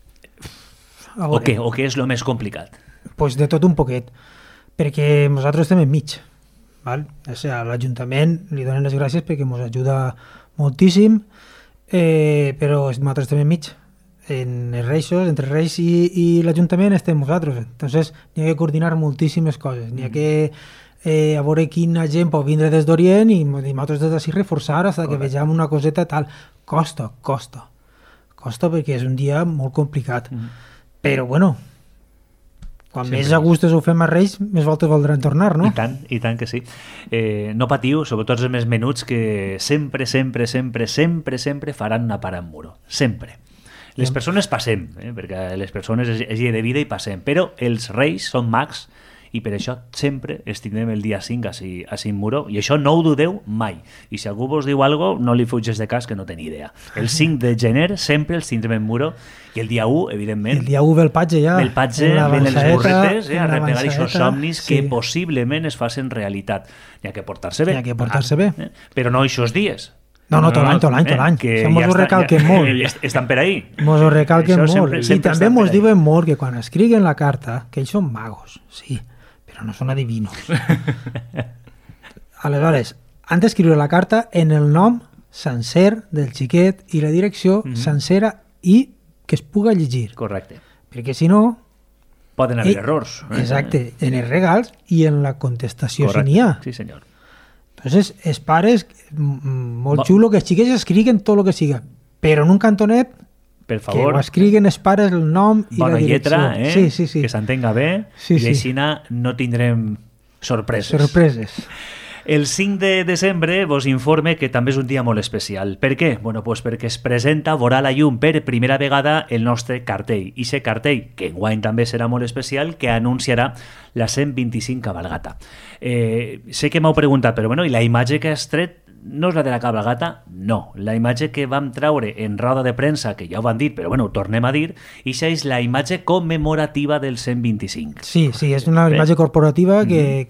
O què és lo més complicat? Pues de tot un poquet, perquè nosaltres estem enmig. Val? O sigui, l'Ajuntament li donen les gràcies perquè ens ajuda moltíssim, però nosaltres estem enmig. Entre Reis i l'Ajuntament estem nosaltres. Entonces, n'hi ha que coordinar moltíssimes coses. N'hi ha que a veure quina gent pot vindre des d'Orient i nosaltres des d'ací reforçar fins que vegem una coseta tal. Costa perquè és un dia molt complicat. Però, bueno, quan més a gustos ho fem a Reis, més voltes voldran tornar, no? I tant que sí. No patiu, sobretot els més menuts, que sempre faran una para en muro. Sempre. Les persones passem, perquè les persones és llei de vida i passem, però els Reis són mags i per això sempre estiguem el dia 5 a muro, i això no ho dudeu mai. I si algú vos diu alguna cosa, no li fuges de cas, que no té ni idea. El 5 de gener sempre els tindrem en muro, i el dia 1, evidentment... El dia 1 ve el patge ja. Ve el patge, ven els burretes, a repegar aquests somnis que possiblement es facin realitat. N'hi ha que portar-se bé. Però no aquests dies. No, tot l'any. Mos ho recalquen molt. Estan per ahí. Mos ho recalquen molt. I també mos diuen molt que quan escriguen la carta, que ells són magos, sí, però no són adivinos. Aleshores, han d'escriure la carta en el nom sencer del xiquet i la direcció sencera i que es puga llegir. Correcte. Perquè si no... Poden haver errors. Exacte, en els regals i en la contestació si n'hi ha. Sí, senyor. Entonces, els pares, molt xulo que els xiquets escriguen tot el que siga, però en un cantonet per favor, que ho escriguen els pares el nom i bona la direcció. Lletra, sí. Que s'entenga bé, i així no tindrem sorpreses. El 5 de desembre vos informe que també és un dia molt especial. Per què? Pues perquè es presenta, veurà la llum per primera vegada el nostre cartell. I aquest cartell, que enguany també serà molt especial, que anunciarà la 125 cabalgata. Sé que m'heu preguntat, però i la imatge que has tret no és la de la cabalgata? No. La imatge que vam traure en roda de premsa, que ja ho van dir, però ho tornem a dir, i això és la imatge commemorativa del 125. Sí, és una imatge corporativa que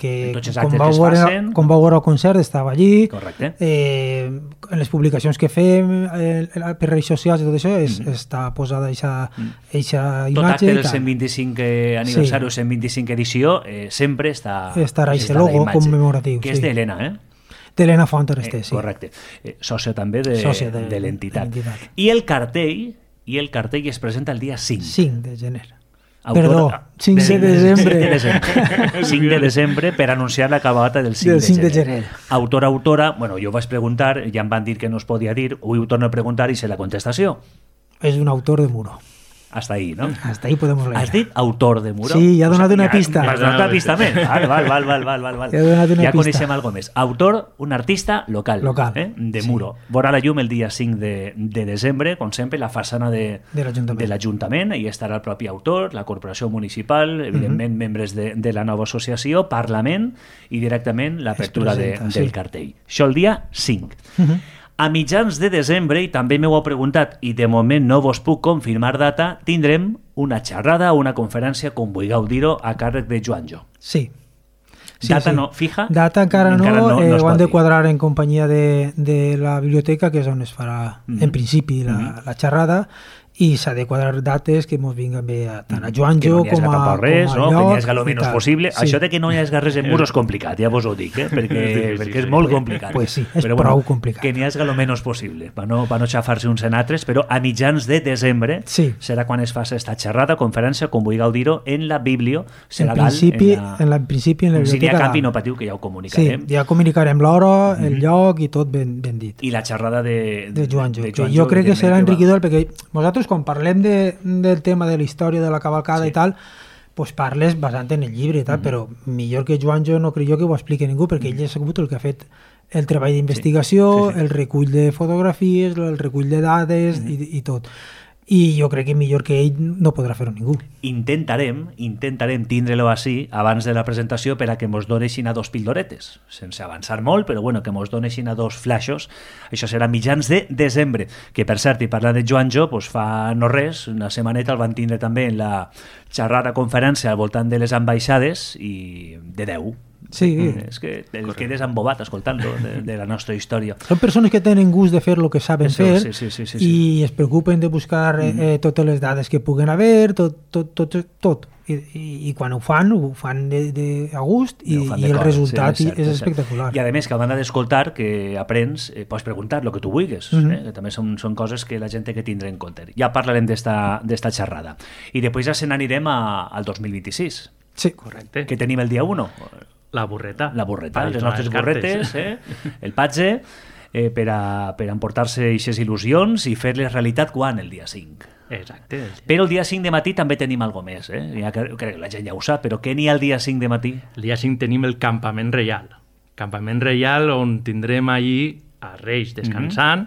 com vau veure el concert estava allí. Correcte. En les publicacions que fem per redes socials i tot això està posada aquesta imatge. Tot acte del 125 aniversari o 125 edició sempre estarà aquest logo commemoratiu. Que és d'Helena, d'Helena Fonter, sí. Correcte. Sòcia també de l'entitat. I el cartell es presenta el dia 5. 5 de gener. Perdó, 5 de desembre. 5 de desembre per anunciar la cabalgata del 5 de gener. Autora, jo vaig preguntar, ja em van dir que no es podia dir, avui ho torno a preguntar i sé la contestació. És un autor de muro. Hasta ahí, ¿no? Hasta ahí podemos leer. ¿Has dit autor de muro? Sí, ja ha donat una pista. Has donat una pista més. Val. Ja coneixem algo més. Autor, un artista local. De muro. Veurà la llum el dia 5 de desembre, com sempre, la façana de l'Ajuntament. Hi estarà el propi autor, la corporació municipal, evidentment membres de la nova associació, Parlament i directament l'apertura del cartell. Això el dia 5. A mitjans de desembre, i també m'ho heu preguntat, i de moment no vos puc confirmar data, tindrem una xerrada o una conferència, com vulgueu dir-ho, a càrrec de Joanjo. Sí, Data no fija? Data encara no ho han de quadrar en companyia de la biblioteca, que és on es farà en principi la xerrada, i s'ha de quadrar dates que ens vinguen bé tant a Joanjo com a res, lloc. Que n'hi hagi el menys possible. Sí. Això de que no hi hagi res en mur és complicat, ja vos ho dic, perquè és molt complicat. Pues sí, és prou complicat. Que n'hi hagi el menys possible, per no xafar-se uns en altres, però a mitjans de desembre serà quan es faci esta xerrada, conferència, com vulgueu dir-ho, en la Biblio. En principi, en la biblioteca. Si n'hi ha canvi, no patiu, que ja ho comunicarem. Sí, ja comunicarem l'hora, el lloc i tot ben dit. I la xerrada de Joanjo. Jo crec que serà enriquidor, perquè vosaltres quan parlem del tema de la història de la cavalcada i tal, pues parles basant en el llibre i tal, però millor que Joanjo no crec jo que ho expliqui ningú, perquè ell ha sigut el que ha fet el treball d'investigació, el recull de fotografies, el recull de dades i tot. I jo crec que millor que ell no podrà fer-ho ningú. Intentarem tindre-lo així abans de la presentació per a que mos doneixin a 2 pildoretes, sense avançar molt, però bueno, que mos doneixin a 2 flashos. Això serà mitjans de desembre, que per cert, i parlant de Joanjo, pues fa no res, una setmaneta el van tindre també en la xerrada conferència al voltant de les ambaixades i de 10. Sí. És que el quedes embobat escoltant-lo de la nostra història. Són persones que tenen gust de fer el que saben fer i es preocupen de buscar totes les dades que puguen haver, tot. I quan ho fan a gust i el resultat és espectacular. I a més que a banda d'escoltar, que aprens, pots preguntar el que tu vulguis, que també són coses que la gent té que tindre en compte. Ja parlarem d'esta xerrada. I després ja se n'anirem al 2026. Sí, correcte. Que tenim el dia 1. La burreta, les nostres burretes, el patge, per a emportar-se aquestes il·lusions i fer-les realitat quan? El dia 5. Exacte. Però el dia 5 de matí també tenim alguna més. Ja crec que la gent ja ho sap, però què n'hi ha el dia 5 de matí? El dia 5 tenim el campament reial. Campament reial on tindrem allí a Reis descansant,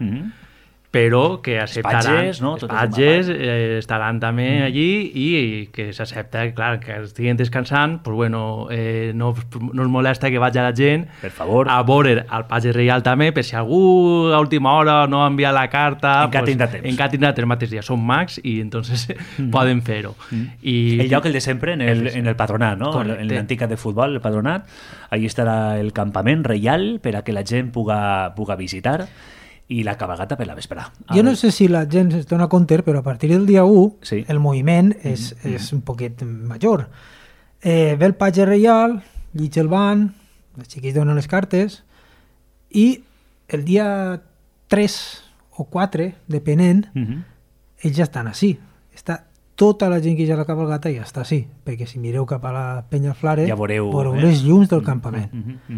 però que acceptaran els patges, estaran també allí i que s'accepta, clar, que estiguen descansant, pues bueno, no es molesta que vagi la gent per favor a veure el patge reial també, per si algú a última hora no ha enviat la carta, encara tindrà temps. Encara tindrà temps, mateix dia són mags i entonces poden fer-ho. El lloc, el de sempre, en el Patronat, no? En l'antica de futbol, el Patronat, allí estarà el campament reial per a que la gent puga visitar i la cabalgata per la vesprà. Jo no sé si la gent es dona compte, però a partir del dia 1 el moviment és un poquet major. Ve el patge reial, llig el ban, els xiquits donen les cartes i el dia 3 o 4, depenent, ells ja estan així. Està tota la gent que hi ha a la cabalgata ja està així, perquè si mireu cap a la Penyaflare ja veureu les llums del campament.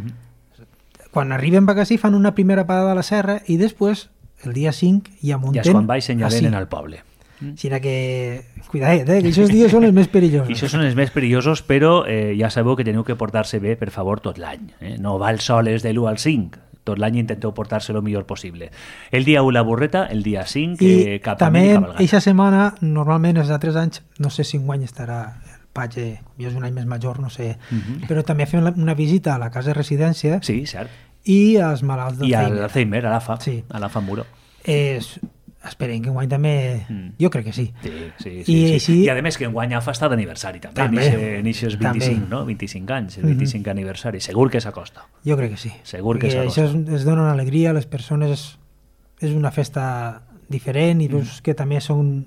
Quan arriben per així fan una primera parada a la serra i després, el dia 5, ja munten... Ja és quan baixen ja venen al poble. Així que, cuidadet, que aquests dies són els més perillosos. Això són els més perillosos, però ja sabeu que teniu que portar-se bé, per favor, tot l'any. No val soles de l'1 al 5. Tot l'any intenteu portar-se el millor possible. El dia 1 la burreta, el dia 5 campament i cabalgata. I també, aquesta setmana, normalment els altres anys, no sé si enguany estarà... patge, jo és un any més major, no sé, però també fem una visita a la casa de residència. Sí, cert. I als malalts d'Alzheimer. I a l'Alzheimer, a l'AFA, a l'AFA Muro. Esperem que enguany també... Jo crec que sí. Sí. I a més que enguany AFA està d'aniversari també. N'ixes 25, no? 25 anys, el 25 aniversari. Segur que s'acosta. Jo crec que sí. Segur que s'acosta. Això es dona una alegria a les persones. És una festa diferent i veus que també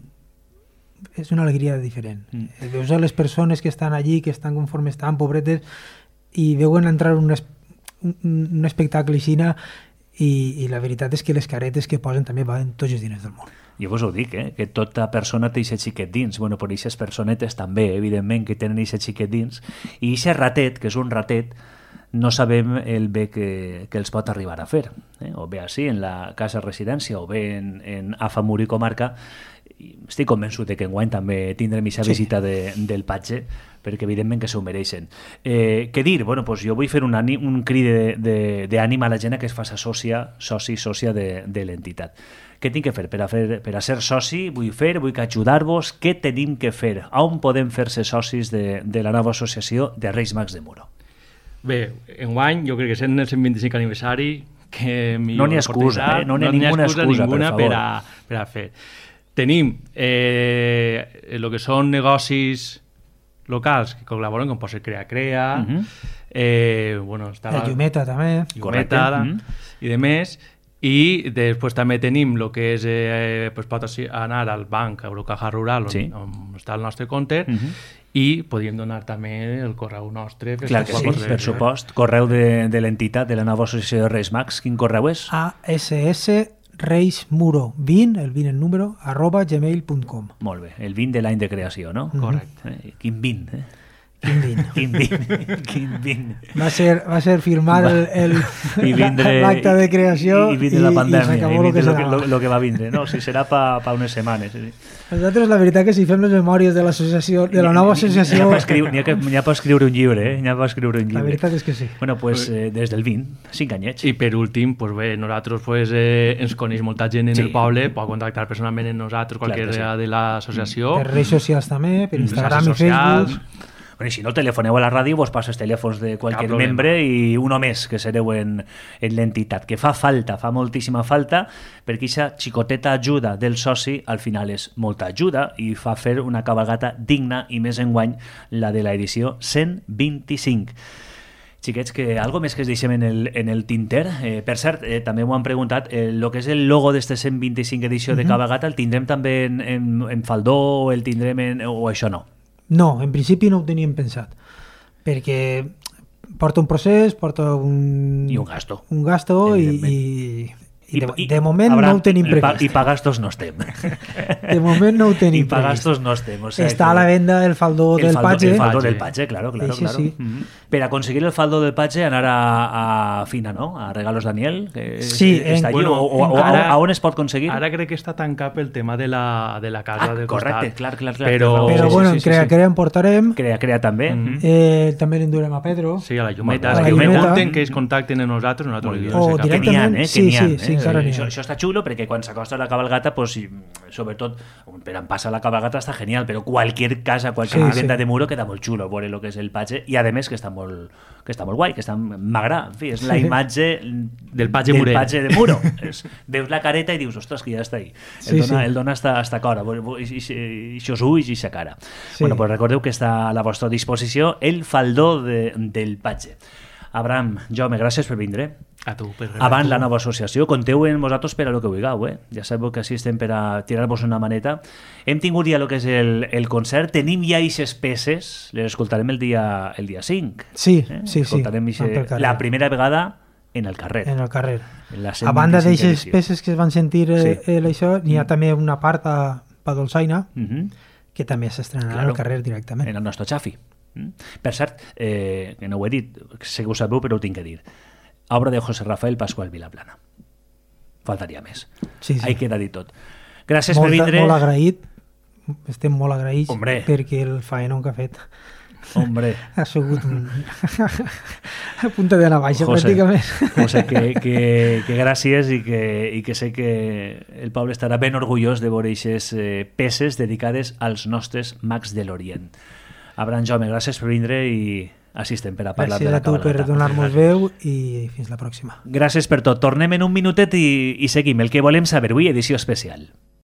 és una alegria diferent. Veus a les persones que estan allí, que estan conforme estan, pobretes, i veuen entrar un espectacle així i la veritat és que les caretes que posen també valen tots els diners del món. Jo vos ho dic, que tota persona té aquest xiquet dins. Bueno, per aquestes personetes també, evidentment, que tenen aquest xiquet dins. I aquest ratet, que és un ratet, no sabem el bé que els pot arribar a fer. O bé així, en la casa residència, o bé en AFA Muro i Comarca. Estic convençut que enguany també tindrem aquesta visita del patge, perquè evidentment que s'ho mereixen. Què dir? Bueno, doncs jo vull fer un crit d'ànim a la gent que es faci sòcia de l'entitat. Què tinc que fer? Per a ser soci vull que ajudar-vos. Què tenim que fer? On podem fer-se socis de la nova associació de Reis Mags de Muro? Bé, enguany jo crec que sent el 125 aniversari que no n'hi ha excusa, no n'hi ha ninguna excusa per a fer. Tenim el que són negocis locals que col·laboren, com pot ser Crea, bueno, està la Llumeta també. Llumeta, i de més. I després també tenim el que és, pues pot anar al banc Eurocaja Rural, on està el nostre compte, i podríem donar també el correu nostre. Clar que sí, per supost. Correu de l'entitat, de la nova associació de Reis Mags. Quin correu és? ASSReismuro20, el 20 en número, @gmail.com. Molt bé, el 20 de l'any de creació, no? Correcte. Quin 20, eh? Quin 20. Va ser firmar l'acte de creació i vindre la pandèmia, s'acabó el que serà. Lo que va vindre, no? Si serà pa unes setmanes. Nosaltres, la veritat, que si fem les memòries de l'associació, de la nova associació... N'hi ha per escriure un llibre, N'hi ha per escriure un llibre. La veritat és que sí. Bueno, pues des del 20, 5 anyets. I per últim, pues bé, nosaltres ens coneix molta gent en el poble, pot contactar personalment amb nosaltres, qualsevol de l'associació. Per redes socials també, per Instagram i Facebook. Bueno, i si no, telefoneu a la ràdio, vos passo els telèfons de qualsevol membre i uno més que sereu en l'entitat, que fa falta, fa moltíssima falta, perquè aquesta xicoteta ajuda del soci al final és molta ajuda i fa fer una cabalgata digna, i més enguany la de l'edició 125. Xiquets, que algo més que es deixem en el tinter. Per cert, també m'ho han preguntat, el que és el logo d'este 125 edició de cabalgata, el tindrem també en faldó, el tindrem o això no? No, en principi no ho teníem pensat, perquè porta un procés, porta un... I un gasto. Un gasto i de moment no ho tenim previst. I pa gastos no estem. De moment no ho tenim previst. I pa gastos no estem. Està a la venda el faldó del Patge. El faldó del Patge, claro. Sí. Per aconseguir el faldó del Patge, anar a Fina, ¿no? A Regalos Daniel. Sí. A on es pot aconseguir? Ara crec que està tancat pel tema de la casa del costat. Correcte, clar. Però bueno, en Crea en portarem. Crea també. També l'endurem a Pedro. Sí, a la Llumeta. Que pregunten, que ells contacten a nosaltres. O directament. Sí. Això està xulo, perquè quan s'acosta la cabalgata, pues, sobretot per on passa la cabalgata està genial, però qualsevol casa, qualsevol vivenda de muro queda molt xulo veure el que és el Patge, i a més que està molt guai, que està magra, en fi, és la imatge del Patge de muro. Veus la careta i dius, ostres, que ja està ahí. El dona hasta cora, i xos ulls i sa cara. Bueno, pues recordeu que està a la vostra disposició el faldó del Patge. Abraham, Jaume, gràcies per vindre. A tu, per Avant la nova associació, conteu en vosaltres per a lo que vulgueu, ja sabeu que així estem per a tirar-vos una maneta. Hem tingut ja el que és el concert, tenim ja eixes peces, les escoltarem el dia 5. Sí. Escoltarem la primera vegada en el carrer. A banda d'eixes peces que es van sentir això, n'hi ha també una part a Dolçaina que també s'estrenarà al carrer directament. En el nostre xafi. Per cert, que no ho he dit, sé que ho sabeu, però ho tinc que dir. Obra de José Rafael Pascual Vilaplana. Faltaria més. Ahí queda dit tot. Gràcies per vindre. Molt agraït. Estem molt agraïts perquè el faenón que ha fet ha sigut a punta de navalla, pràcticament. José, que gràcies i que sé que el poble estarà ben orgullós de veure aquestes peces dedicades als nostres mags de l'Orient. Abraham, Jaume, gràcies per vindre i així estem per a parlar de la cabalgata. Gràcies a tu per donar-nos veu i fins la pròxima. Gràcies per tot. Tornem en un minutet i seguim el que volem saber avui, edició especial.